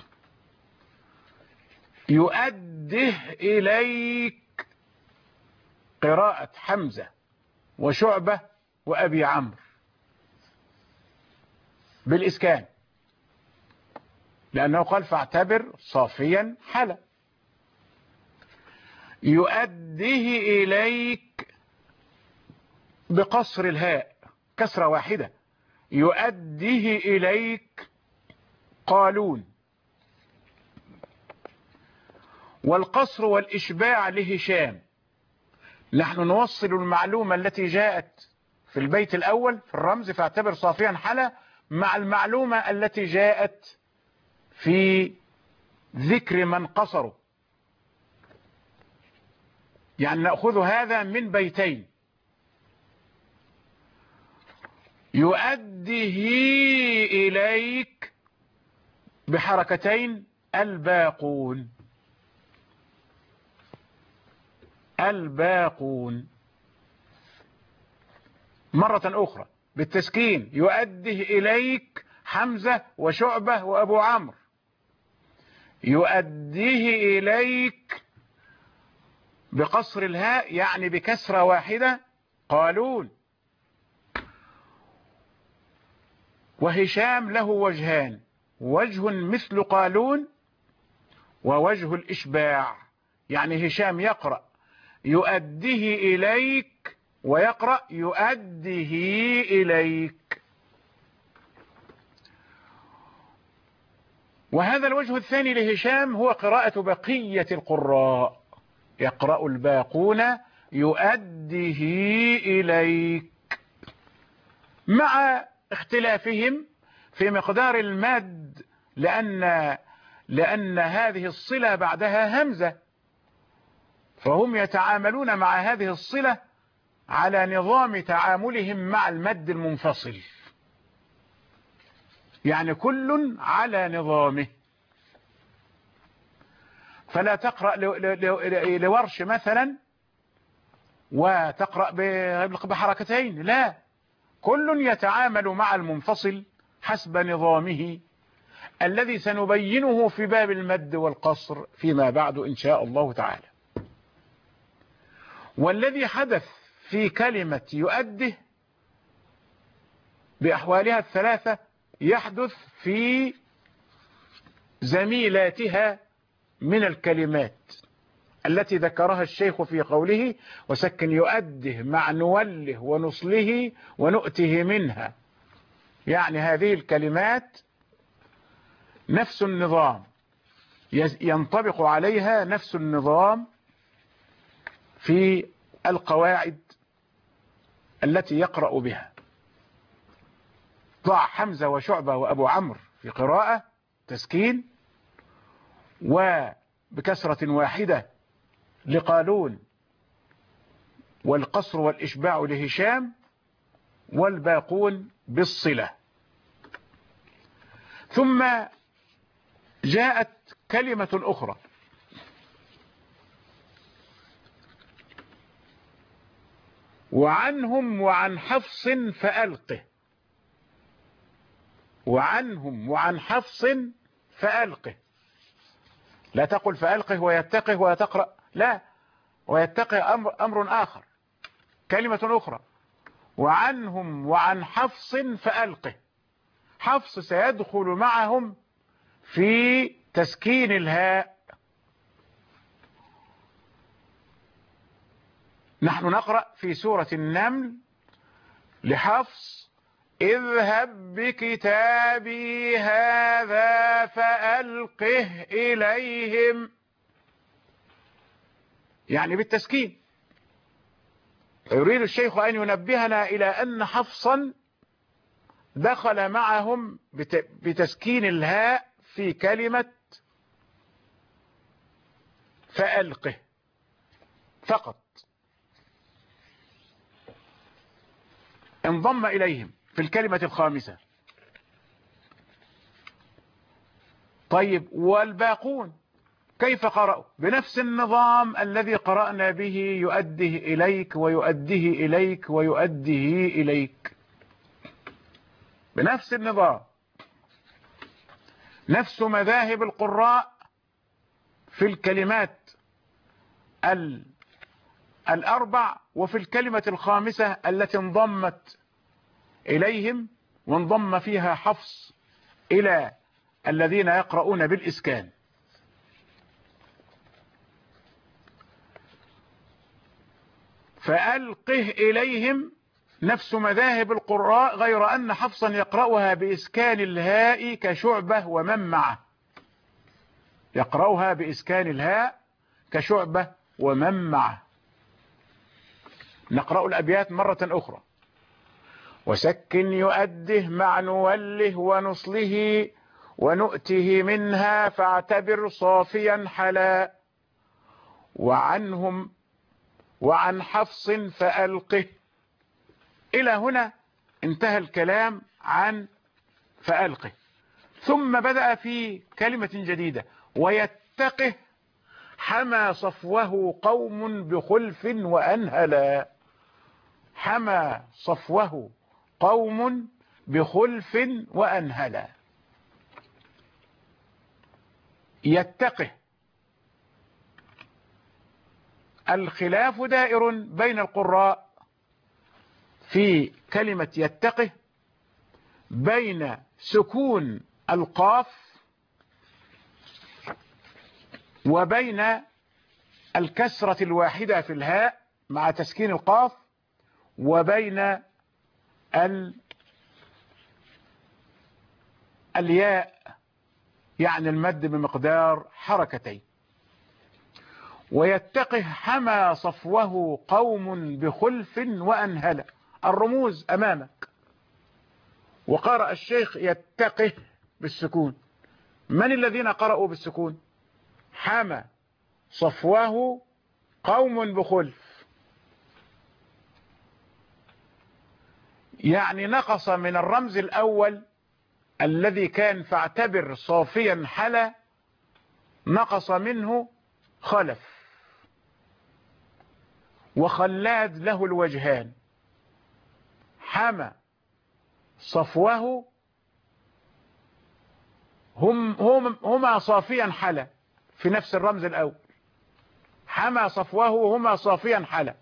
يؤده إليك قراءة حمزة وشعبة وأبي عمرو بالإسكان، لأنه قال فاعتبر صافيا حلا. يؤده إليك بقصر الهاء كسرة واحدة. يؤده إليك قالون. والقصر والإشباع لهشام. نحن نوصل المعلومة التي جاءت في البيت الأول في الرمز فاعتبر صافيا حلا مع المعلومة التي جاءت في ذكر من قصروا. يعني نأخذ هذا من بيتين: يؤديه إليك بحركتين الباقون، الباقون. مرة أخرى بالتسكين: يؤديه إليك حمزة وشعبة وأبو عمرو. يؤديه إليك بقصر الهاء يعني بكسرة واحدة قالون. وهشام له وجهان: وجه مثل قالون ووجه الإشباع. يعني هشام يقرأ يؤديه إليك ويقرأ يؤديه إليك. وهذا الوجه الثاني لهشام هو قراءة بقية القراء، يقرأ الباقون يؤديه إليك، مع اختلافهم في مقدار المد، لأن لأن هذه الصلة بعدها همزة، فهم يتعاملون مع هذه الصلة على نظام تعاملهم مع المد المنفصل، يعني كل على نظامه. فلا تقرأ لورش مثلا وتقرأ بحركتين، لا، كل يتعامل مع المنفصل حسب نظامه الذي سنبينه في باب المد والقصر فيما بعد إن شاء الله تعالى. والذي حدث في كلمة يؤده بأحوالها الثلاثة يحدث في زميلاتها من الكلمات التي ذكرها الشيخ في قوله: وسكن يؤده مع نوله ونصله ونؤته منها. يعني هذه الكلمات نفس النظام، ينطبق عليها نفس النظام في القواعد التي يقرأ بها. ضع حمزة وشعبة وأبو عمرو في قراءة تسكين، وبكسرة واحدة لقالون، والقصر والإشباع لهشام، والباقون بالصلة. ثم جاءت كلمة أخرى وعنهم وعن حفص فألقه. وعنهم وعن حفص فألقه، لا تقل فألقه ويتقه وتقرأ، لا، ويتقه أمر, أمر آخر، كلمة أخرى. وعنهم وعن حفص فألقه، حفص سيدخل معهم في تسكين الهاء. نحن نقرأ في سورة النمل لحفص: اذهب بكتابي هذا فألقه إليهم، يعني بالتسكين. يريد الشيخ أن ينبهنا إلى أن حفصا دخل معهم بتسكين الهاء في كلمة فألقه فقط، انضم إليهم في الكلمة الخامسة. طيب، والباقون كيف قرأوا؟ بنفس النظام الذي قرأنا به: يؤديه إليك ويؤديه إليك ويؤديه إليك، بنفس النظام، نفس مذاهب القراء في الكلمات الأربع وفي الكلمة الخامسة التي انضمت إليهم، وانضم فيها حفص إلى الذين يقرؤون بالإسكان. فألقه إليهم نفس مذاهب القراء، غير أن حفصا يقرأها بإسكان الهاء كشعبة ومن معه، يقرأها بإسكان الهاء كشعبة ومن معه. نقرأ الأبيات مرة أخرى: وسكن يؤده مع نوله ونصله ونؤته منها فاعتبر صافيا حلا وعنهم وعن حفص فألقه. إلى هنا انتهى الكلام عن فألقه، ثم بدأ في كلمة جديدة: ويتقه حمى صفوه قوم بخلف وأنهلا. حمى صفوه قوم بخلف وأنهلا. يتقه، الخلاف دائر بين القراء في كلمة يتقه بين سكون القاف وبين الكسرة الواحدة في الهاء مع تسكين القاف وبين ال... الياء، يعني المد بمقدار حركتين. ويتقه حمى صفوه قوم بخلف وأنهل. الرموز أمامك. وقرأ الشيخ يتقه بالسكون. من الذين قرأوا بالسكون؟ حمى صفوه قوم بخلف، يعني نقص من الرمز الأول الذي كان فاعتبر صافيا حلا، نقص منه خلف. وخلاد له الوجهان، حمى صفوه هم هم هما صافيا حلا في نفس الرمز الأول. حمى صفوه هما صافيا حلا،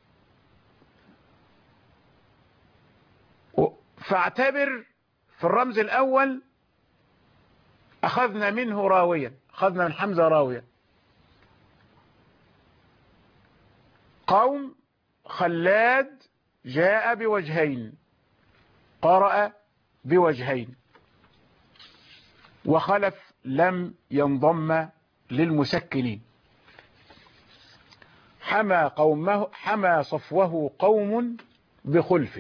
فاعتبر في الرمز الأول أخذنا منه راويا، أخذنا من حمزة راويا. قوم خلاد جاء بوجهين، قرأ بوجهين. وخلف لم ينضم للمسكنين. حمى قومه حمى صفوه قوم بخلف،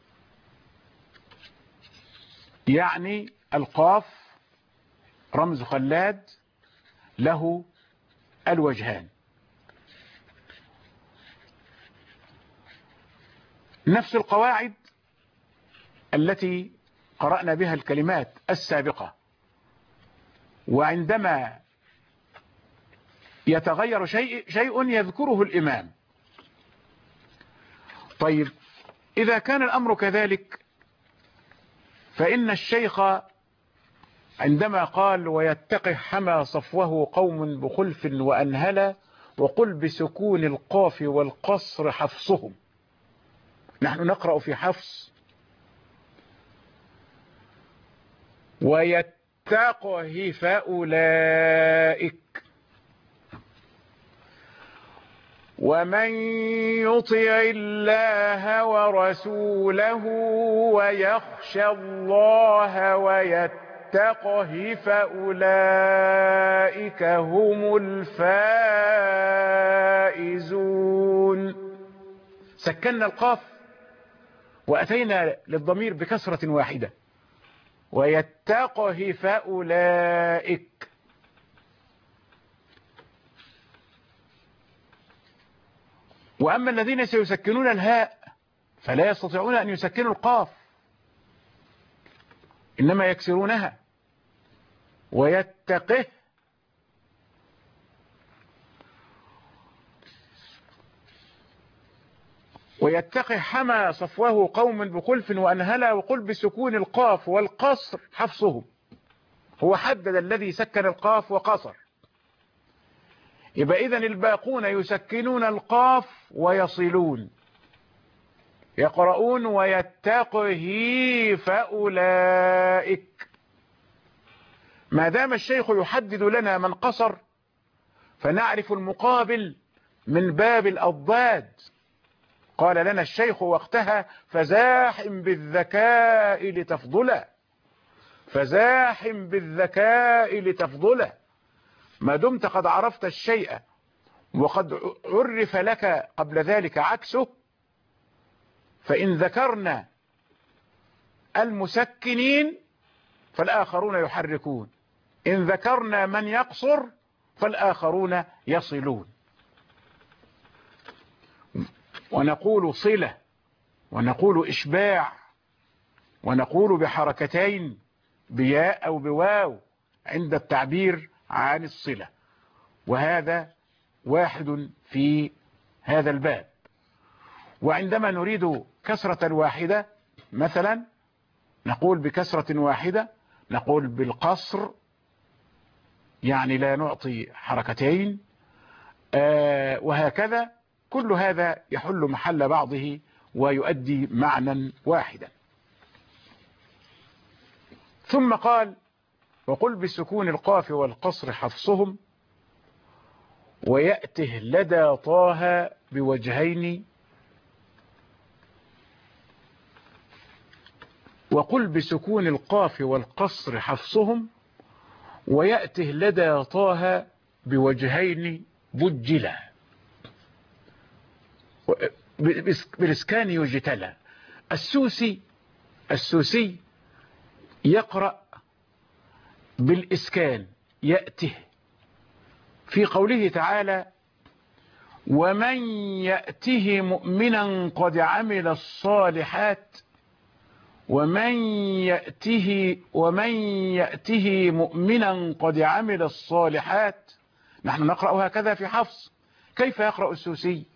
يعني القاف رمز خلاد له الوجهان. نفس القواعد التي قرأنا بها الكلمات السابقة. وعندما يتغير شيء شيء يذكره الإمام. طيب، إذا كان الأمر كذلك فإن الشيخ عندما قال ويتقه حمى صفوه قوم بخلف وأنهلا وقل بسكون القاف والقصر حفصهم، نحن نقرأ في حفص ويتقه فأولئك. ومن يطع الله ورسوله ويخشى الله ويتقه فأولئك هم الفائزون. سكننا القاف وأتينا للضمير بكسرة واحدة، ويتقه فأولئك. وأما الذين سيسكنون الهاء فلا يستطيعون أن يسكنوا القاف، إنما يكسرونها. ويتقه ويتقه حمى صفوه قوم بخلف وأنهلا وقل بسكون القاف والقصر حفصهم. هو حدد الذي سكن القاف وقصر. يبقى إذن الباقون يسكنون القاف ويصلون، يقرؤون ويتقه فأولئك. ما دام الشيخ يحدد لنا من قصر فنعرف المقابل من باب الأضداد. قال لنا الشيخ وقتها فزاحم بالذكاء لتفضله، فزاحم بالذكاء لتفضله. ما دمت قد عرفت الشيء وقد عرف لك قبل ذلك عكسه، فإن ذكرنا المسكنين فالآخرون يحركون، إن ذكرنا من يقصر فالآخرون يصلون. ونقول صلة، ونقول إشباع، ونقول بحركتين بياء أو بواو عند التعبير عن الصلة، وهذا واحد في هذا الباب. وعندما نريد كسرة واحدة مثلا نقول بكسرة واحدة، نقول بالقصر، يعني لا نعطي حركتين، آه وهكذا. كل هذا يحل محل بعضه ويؤدي معنى واحدا. ثم قال: وقل بسكون القاف والقصر حفصهم، ويأته لدى طه بوجهين. وقل بسكون القاف والقصر حفصهم، ويأته لدى طه بوجهين بجلا. بالإسكان يجتلى. السوسي السوسي يقرأ بالإسكان يأته في قوله تعالى: ومن يأته مؤمنا قد عمل الصالحات، ومن يأته ومن يأته مؤمنا قد عمل الصالحات. نحن نقرأ هكذا في حفص. كيف يقرأ السوسي؟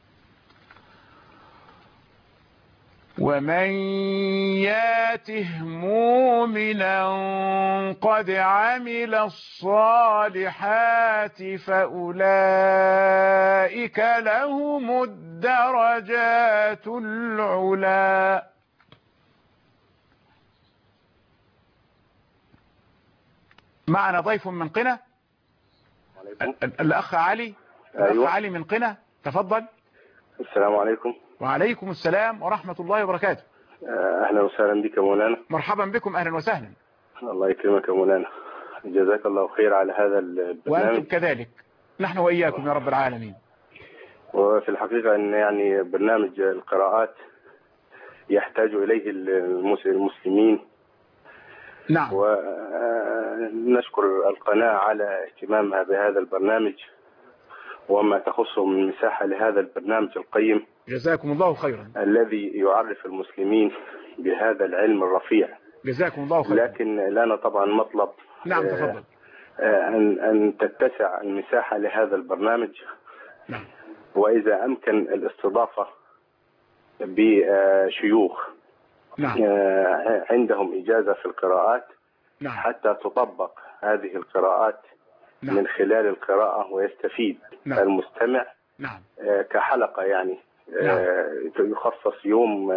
ومن ياته مؤمنا قد عمل الصالحات فأولئك لهم الدرجات العلى. معنا ضيف من قنا، الأخ علي. الأخ أيوة. علي من قنا، تفضل. السلام عليكم. وعليكم السلام ورحمة الله وبركاته. أهلا وسهلا بك مولانا. مرحبا بكم، أهلا وسهلا. الله يكرمك يا مولانا، جزاك الله خير على هذا البرنامج. وأنتم كذلك، نحن وإياكم يا رب العالمين. وفي الحقيقة أن يعني برنامج القراءات يحتاج إليه المسلمين. نعم. ونشكر القناة على اهتمامها بهذا البرنامج وما تخصه من مساحة لهذا البرنامج القيم. جزاكم الله خيرا. الذي يعرف المسلمين بهذا العلم الرفيع. جزاكم الله خيرا. لكن لنا طبعا مطلب. نعم تفضل. أن أن تتسع المساحة لهذا البرنامج. نعم. وإذا أمكن الاستضافة بشيوخ نعم. عندهم إجازة في القراءات. نعم. حتى تطبق هذه القراءات. نعم. من خلال القراءة ويستفيد. نعم. المستمع. نعم. كحلقة يعني. نعم. يخصص يوم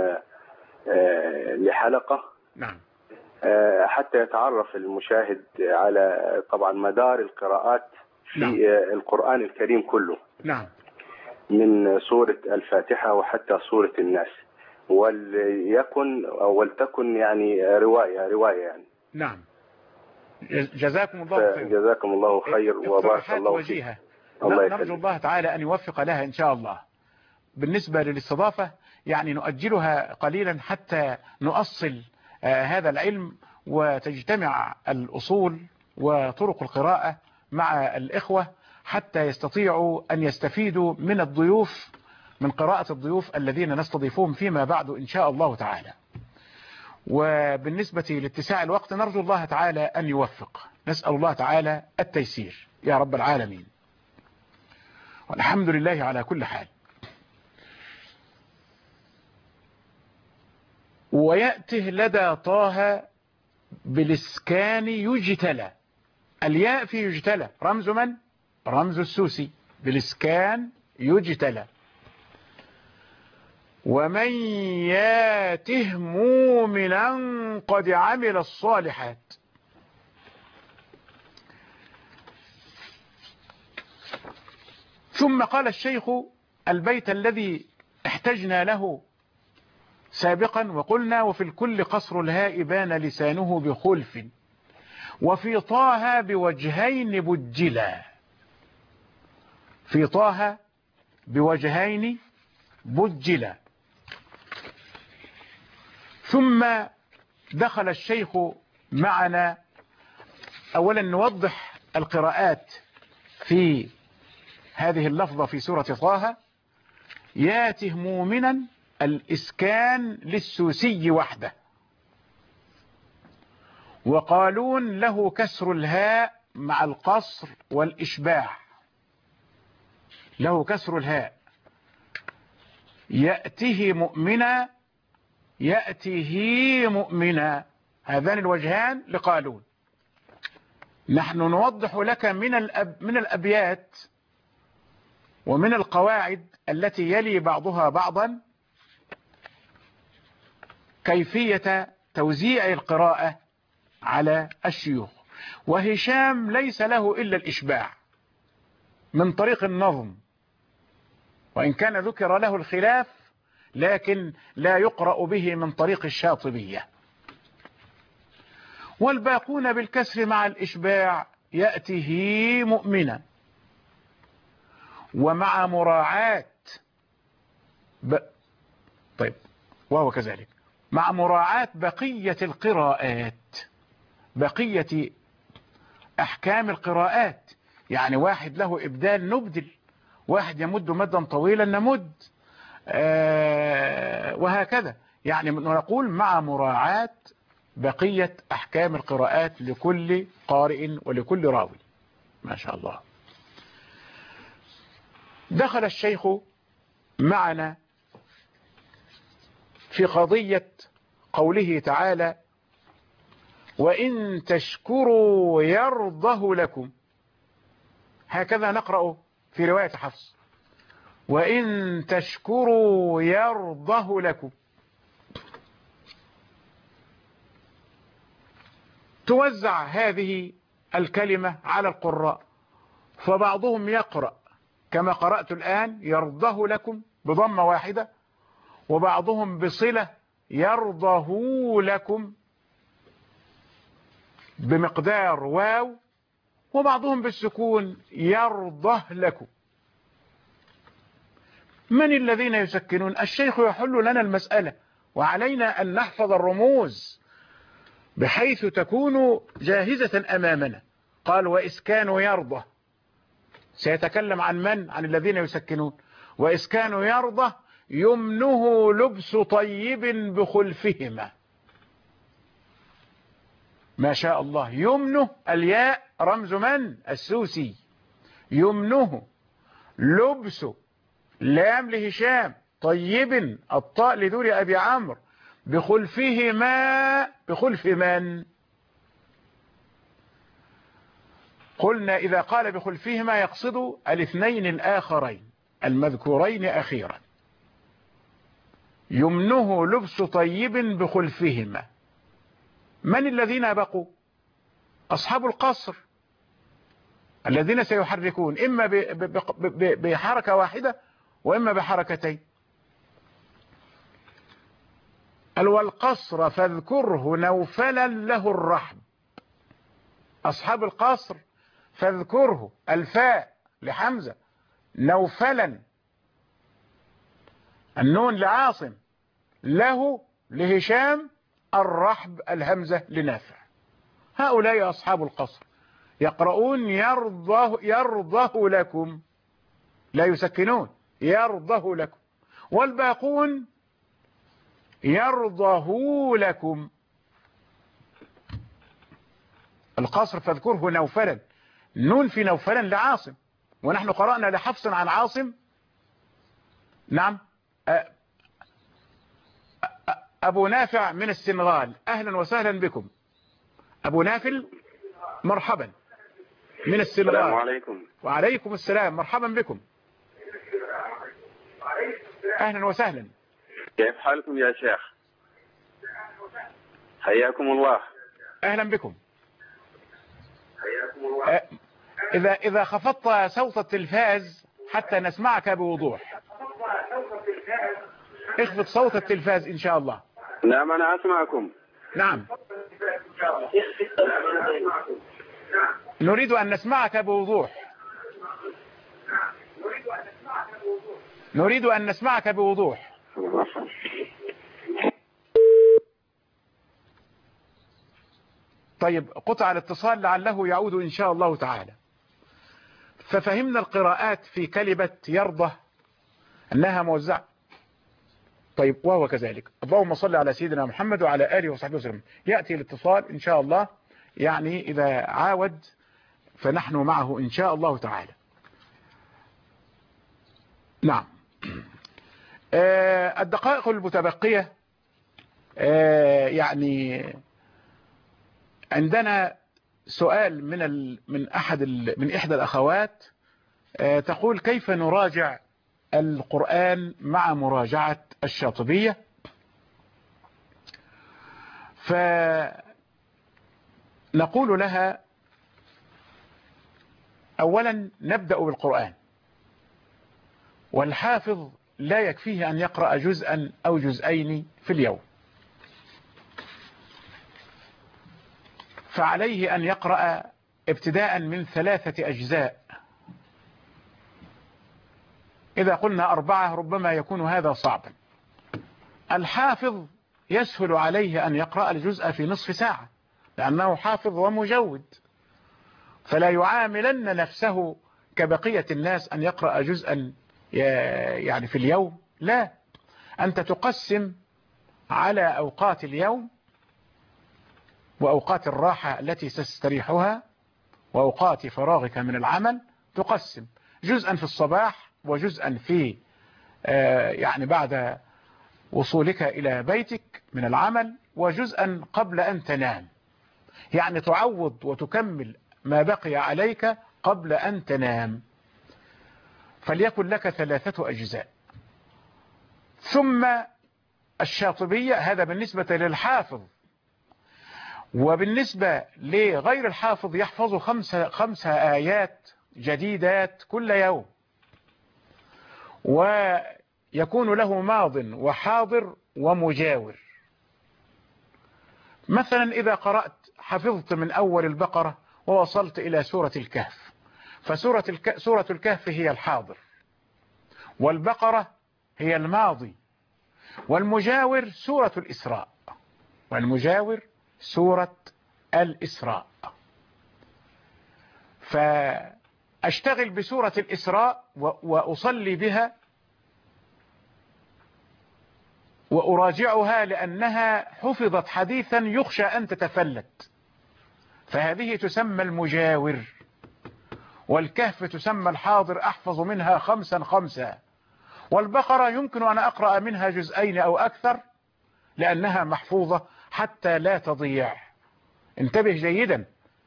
لحلقة. نعم. حتى يتعرف المشاهد على طبعا مدار القراءات في نعم. القرآن الكريم كله. نعم. من سورة الفاتحة وحتى سورة الناس، وليكن أو ولتكن يعني رواية رواية يعني. نعم. جزاكم الله خير. جزاكم الله خير وبارك الله فيك. الله نرجو الله تعالى أن يوفق لها إن شاء الله. بالنسبة للاستضافة يعني نؤجلها قليلا حتى نؤصل آه هذا العلم وتجتمع الأصول وطرق القراءة مع الإخوة حتى يستطيعوا أن يستفيدوا من الضيوف، من قراءة الضيوف الذين نستضيفهم فيما بعد إن شاء الله تعالى. وبالنسبة لاتساع الوقت نرجو الله تعالى أن يوفق، نسأل الله تعالى التيسير يا رب العالمين، والحمد لله على كل حال. ويأته لدى طه بالإسكان يجتلى. الياء في يجتلى رمز من؟ رمز السوسي. بالإسكان يجتلى. ومن ياته مؤمنا قد عمل الصالحات. ثم قال الشيخ البيت الذي احتجنا له سابقا وقلنا: وفي الكل قصر الهاء بان لسانه بخلف، وفي طه بوجهين بجلا. في طه بوجهين بجلا. ثم دخل الشيخ معنا. أولا نوضح القراءات في هذه اللفظة في سورة طه. ياته مؤمنا الإسكان للسوسي وحده، وقالون له كسر الهاء مع القصر والإشباع، له كسر الهاء. يأته مؤمنا، يأته مؤمنا، هذان الوجهان لقالون. نحن نوضح لك من الأب من الأبيات ومن القواعد التي يلي بعضها بعضا كيفية توزيع القراءة على الشيوخ. وهشام ليس له إلا الإشباع من طريق النظم، وإن كان ذكر له الخلاف لكن لا يقرأ به من طريق الشاطبية. والباقون بالكسر مع الإشباع يأته مؤمنا، ومع مراعاة ب... طيب وهو كذلك مع مراعاة بقية القراءات، بقية أحكام القراءات. يعني واحد له إبدال نبدل، واحد يمد مدا طويلا نمد، آه وهكذا. يعني نقول مع مراعاة بقية أحكام القراءات لكل قارئ ولكل راوي. ما شاء الله. دخل الشيخ معنا في قضية قوله تعالى: وإن تشكروا يرضه لكم. هكذا نقرأ في رواية حفص: وإن تشكروا يرضه لكم. توزع هذه الكلمة على القراء، فبعضهم يقرأ كما قرأت الآن يرضه لكم بضمة واحدة، وبعضهم بصلة يرضه لكم بمقدار واو، وبعضهم بالسكون يرضه لكم. من الذين يسكنون؟ الشيخ يحل لنا المسألة، وعلينا أن نحفظ الرموز بحيث تكون جاهزة أمامنا. قال: وإسكان يرضى. سيتكلم عن من؟ عن الذين يسكنون. وإسكان يرضى يمنه لبس طيب بخلفهما. ما شاء الله. يمنه الياء رمز من؟ السوسي. يمنه لبس لام لهشام، طيب الطاء لذور أبي عمرو، بخلفهما بخلف من؟ قلنا إذا قال بخلفهما يقصد الاثنين الآخرين المذكورين أخيرا. يمنه لبس طيب بخلفهما. من الذين بقوا؟ أصحاب القصر الذين سيحركون إما بحركة واحدة وإما بحركتين. قال: والقصر فاذكره نوفلا له الرحب. أصحاب القصر فاذكره الفاء لحمزة، نوفلا النون لعاصم، له لهشام، الرحب الهمزة لنافع. هؤلاء أصحاب القصر يقرؤون يرضه, يرضه لكم، لا يسكنون، يرضه لكم. والباقون يرضه لكم. القصر فاذكره نوفلا، نون في نوفلا لعاصم، ونحن قرأنا لحفص عن عاصم. نعم. أبو نافع من السنغال، أهلا وسهلا بكم. أبو نافل مرحبا من السنغال. السلام عليكم. وعليكم السلام، مرحبا بكم، أهلا وسهلا. كيف حالكم يا شيخ؟ حياكم الله. أهلا بكم. أه إذا إذا خفضت صوت التلفاز حتى نسمعك بوضوح. اخفض صوت التلفاز إن شاء الله. نعم أنا أسمعكم. نعم. نريد أن نسمعك بوضوح. نريد أن نسمعك بوضوح. طيب قطع الاتصال لعله يعود إن شاء الله تعالى. ففهمنا القراءات في كلمة يرضى أنها موزعة. طيب وهو كذلك. اللهم صل على سيدنا محمد وعلى آله وصحبه وسلم. يأتي الاتصال إن شاء الله، يعني إذا عاود فنحن معه إن شاء الله تعالى. نعم. آه الدقائق المتبقية، آه يعني عندنا سؤال من ال من أحد ال من إحدى الأخوات، آه تقول: كيف نراجع القرآن مع مراجعة الشاطبية؟ فنقول لها: أولا نبدأ بالقرآن، والحافظ لا يكفيه أن يقرأ جزءا أو جزئين في اليوم، فعليه أن يقرأ ابتداء من ثلاثة أجزاء. إذا قلنا أربعة ربما يكون هذا صعبا. الحافظ يسهل عليه أن يقرأ الجزء في نصف ساعة لأنه حافظ ومجود، فلا يعاملن نفسه كبقية الناس أن يقرأ جزءا يعني في اليوم. لا، أنت تقسم على أوقات اليوم وأوقات الراحة التي ستستريحها وأوقات فراغك من العمل، تقسم جزءا في الصباح وجزءا في يعني بعد وصولك إلى بيتك من العمل وجزءا قبل أن تنام، يعني تعوض وتكمل ما بقي عليك قبل أن تنام، فليكن لك ثلاثة أجزاء. ثم الشاطبية، هذا بالنسبة للحافظ. وبالنسبة لغير الحافظ يحفظ خمسة, خمسة آيات جديدات كل يوم، ويكون له ماض وحاضر ومجاور. مثلا إذا قرأت حفظت من أول البقرة ووصلت إلى سورة الكهف، فسورة الك... سورة الكهف هي الحاضر، والبقرة هي الماضي، والمجاور سورة الإسراء، والمجاور سورة الإسراء. فأشتغل بسورة الإسراء وأصلي بها وأراجعها لأنها حفظت حديثا يخشى أن تتفلت، فهذه تسمى المجاور. والكهف تسمى الحاضر، أحفظ منها خمسا خمسا. والبقرة يمكن أن أقرأ منها جزئين أو أكثر لأنها محفوظة حتى لا تضيع. انتبه جيدا،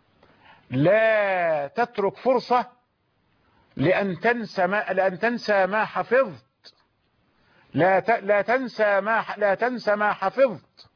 لا تترك فرصة لأن تنسى ما, لأن تنسى ما حفظت. لا, ت... لا, تنسى ما... لا تنسى ما حفظت.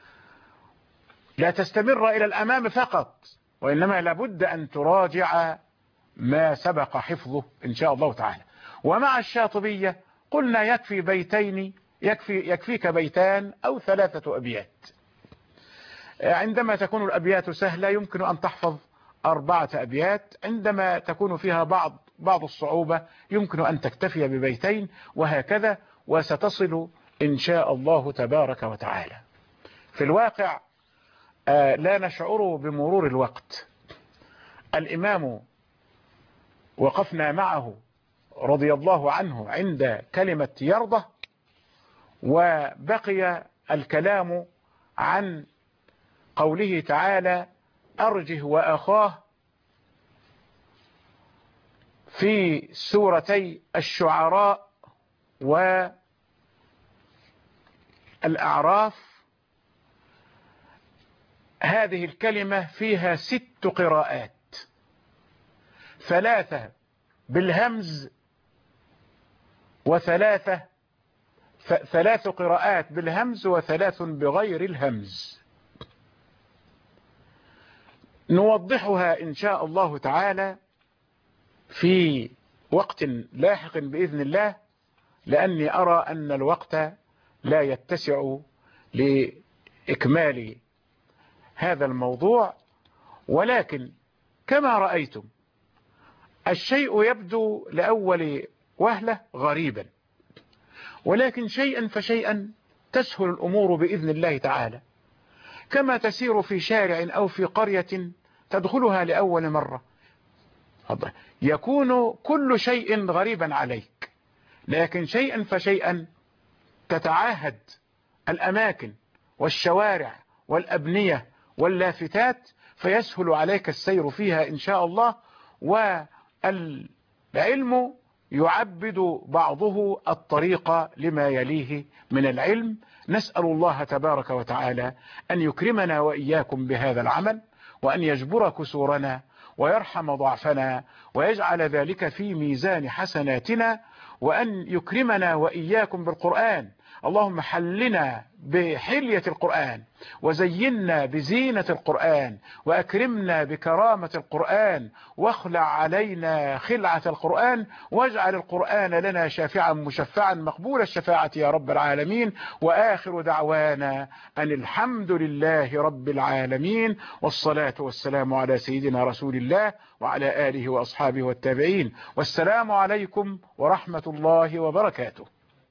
لا تستمر إلى الأمام فقط، وإنما لابد أن تراجع ما سبق حفظه إن شاء الله تعالى. ومع الشاطبية قلنا يكفي بيتين، يكفي يكفيك بيتان أو ثلاثة أبيات. عندما تكون الأبيات سهلة يمكن أن تحفظ أربعة أبيات، عندما تكون فيها بعض بعض الصعوبة يمكن أن تكتفي ببيتين، وهكذا، وستصل إن شاء الله تبارك وتعالى. في الواقع لا نشعر بمرور الوقت. الإمام وقفنا معه رضي الله عنه عند كلمة يرضى، وبقي الكلام عن قوله تعالى أرجه وأخاه في سورتي الشعراء والأعراف. هذه الكلمة فيها ست قراءات، ثلاثة بالهمز وثلاثة ثلاث قراءات بالهمز وثلاث بغير الهمز. نوضحها إن شاء الله تعالى في وقت لاحق بإذن الله، لأني أرى أن الوقت لا يتسع لإكمال هذا الموضوع. ولكن كما رأيتم الشيء يبدو لأول وهلة غريبا، ولكن شيئا فشيئا تسهل الأمور بإذن الله تعالى. كما تسير في شارع أو في قرية تدخلها لأول مرة، يكون كل شيء غريبا عليك، لكن شيئا فشيئا تتعاهد الأماكن والشوارع والأبنية واللافتات، فيسهل عليك السير فيها إن شاء الله. والعلم يعبد بعضه الطريق لما يليه من العلم. نسأل الله تبارك وتعالى أن يكرمنا وإياكم بهذا العمل، وأن يجبر كسورنا ويرحم ضعفنا ويجعل ذلك في ميزان حسناتنا، وأن يكرمنا وإياكم بالقرآن. اللهم حلنا بحلية القرآن، وزينا بزينة القرآن، وأكرمنا بكرامة القرآن، واخلع علينا خلعة القرآن، واجعل القرآن لنا شافعا مشفعا مقبول الشفاعة يا رب العالمين. وآخر دعوانا أن الحمد لله رب العالمين، والصلاة والسلام على سيدنا رسول الله وعلى آله وأصحابه والتابعين، والسلام عليكم ورحمة الله وبركاته.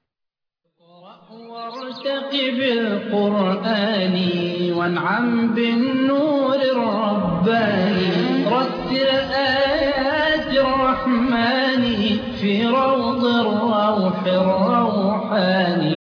وارتقب القرآن وانعم بالنور الرباني، رتل آيات الرحمن في روض الروح الروحاني.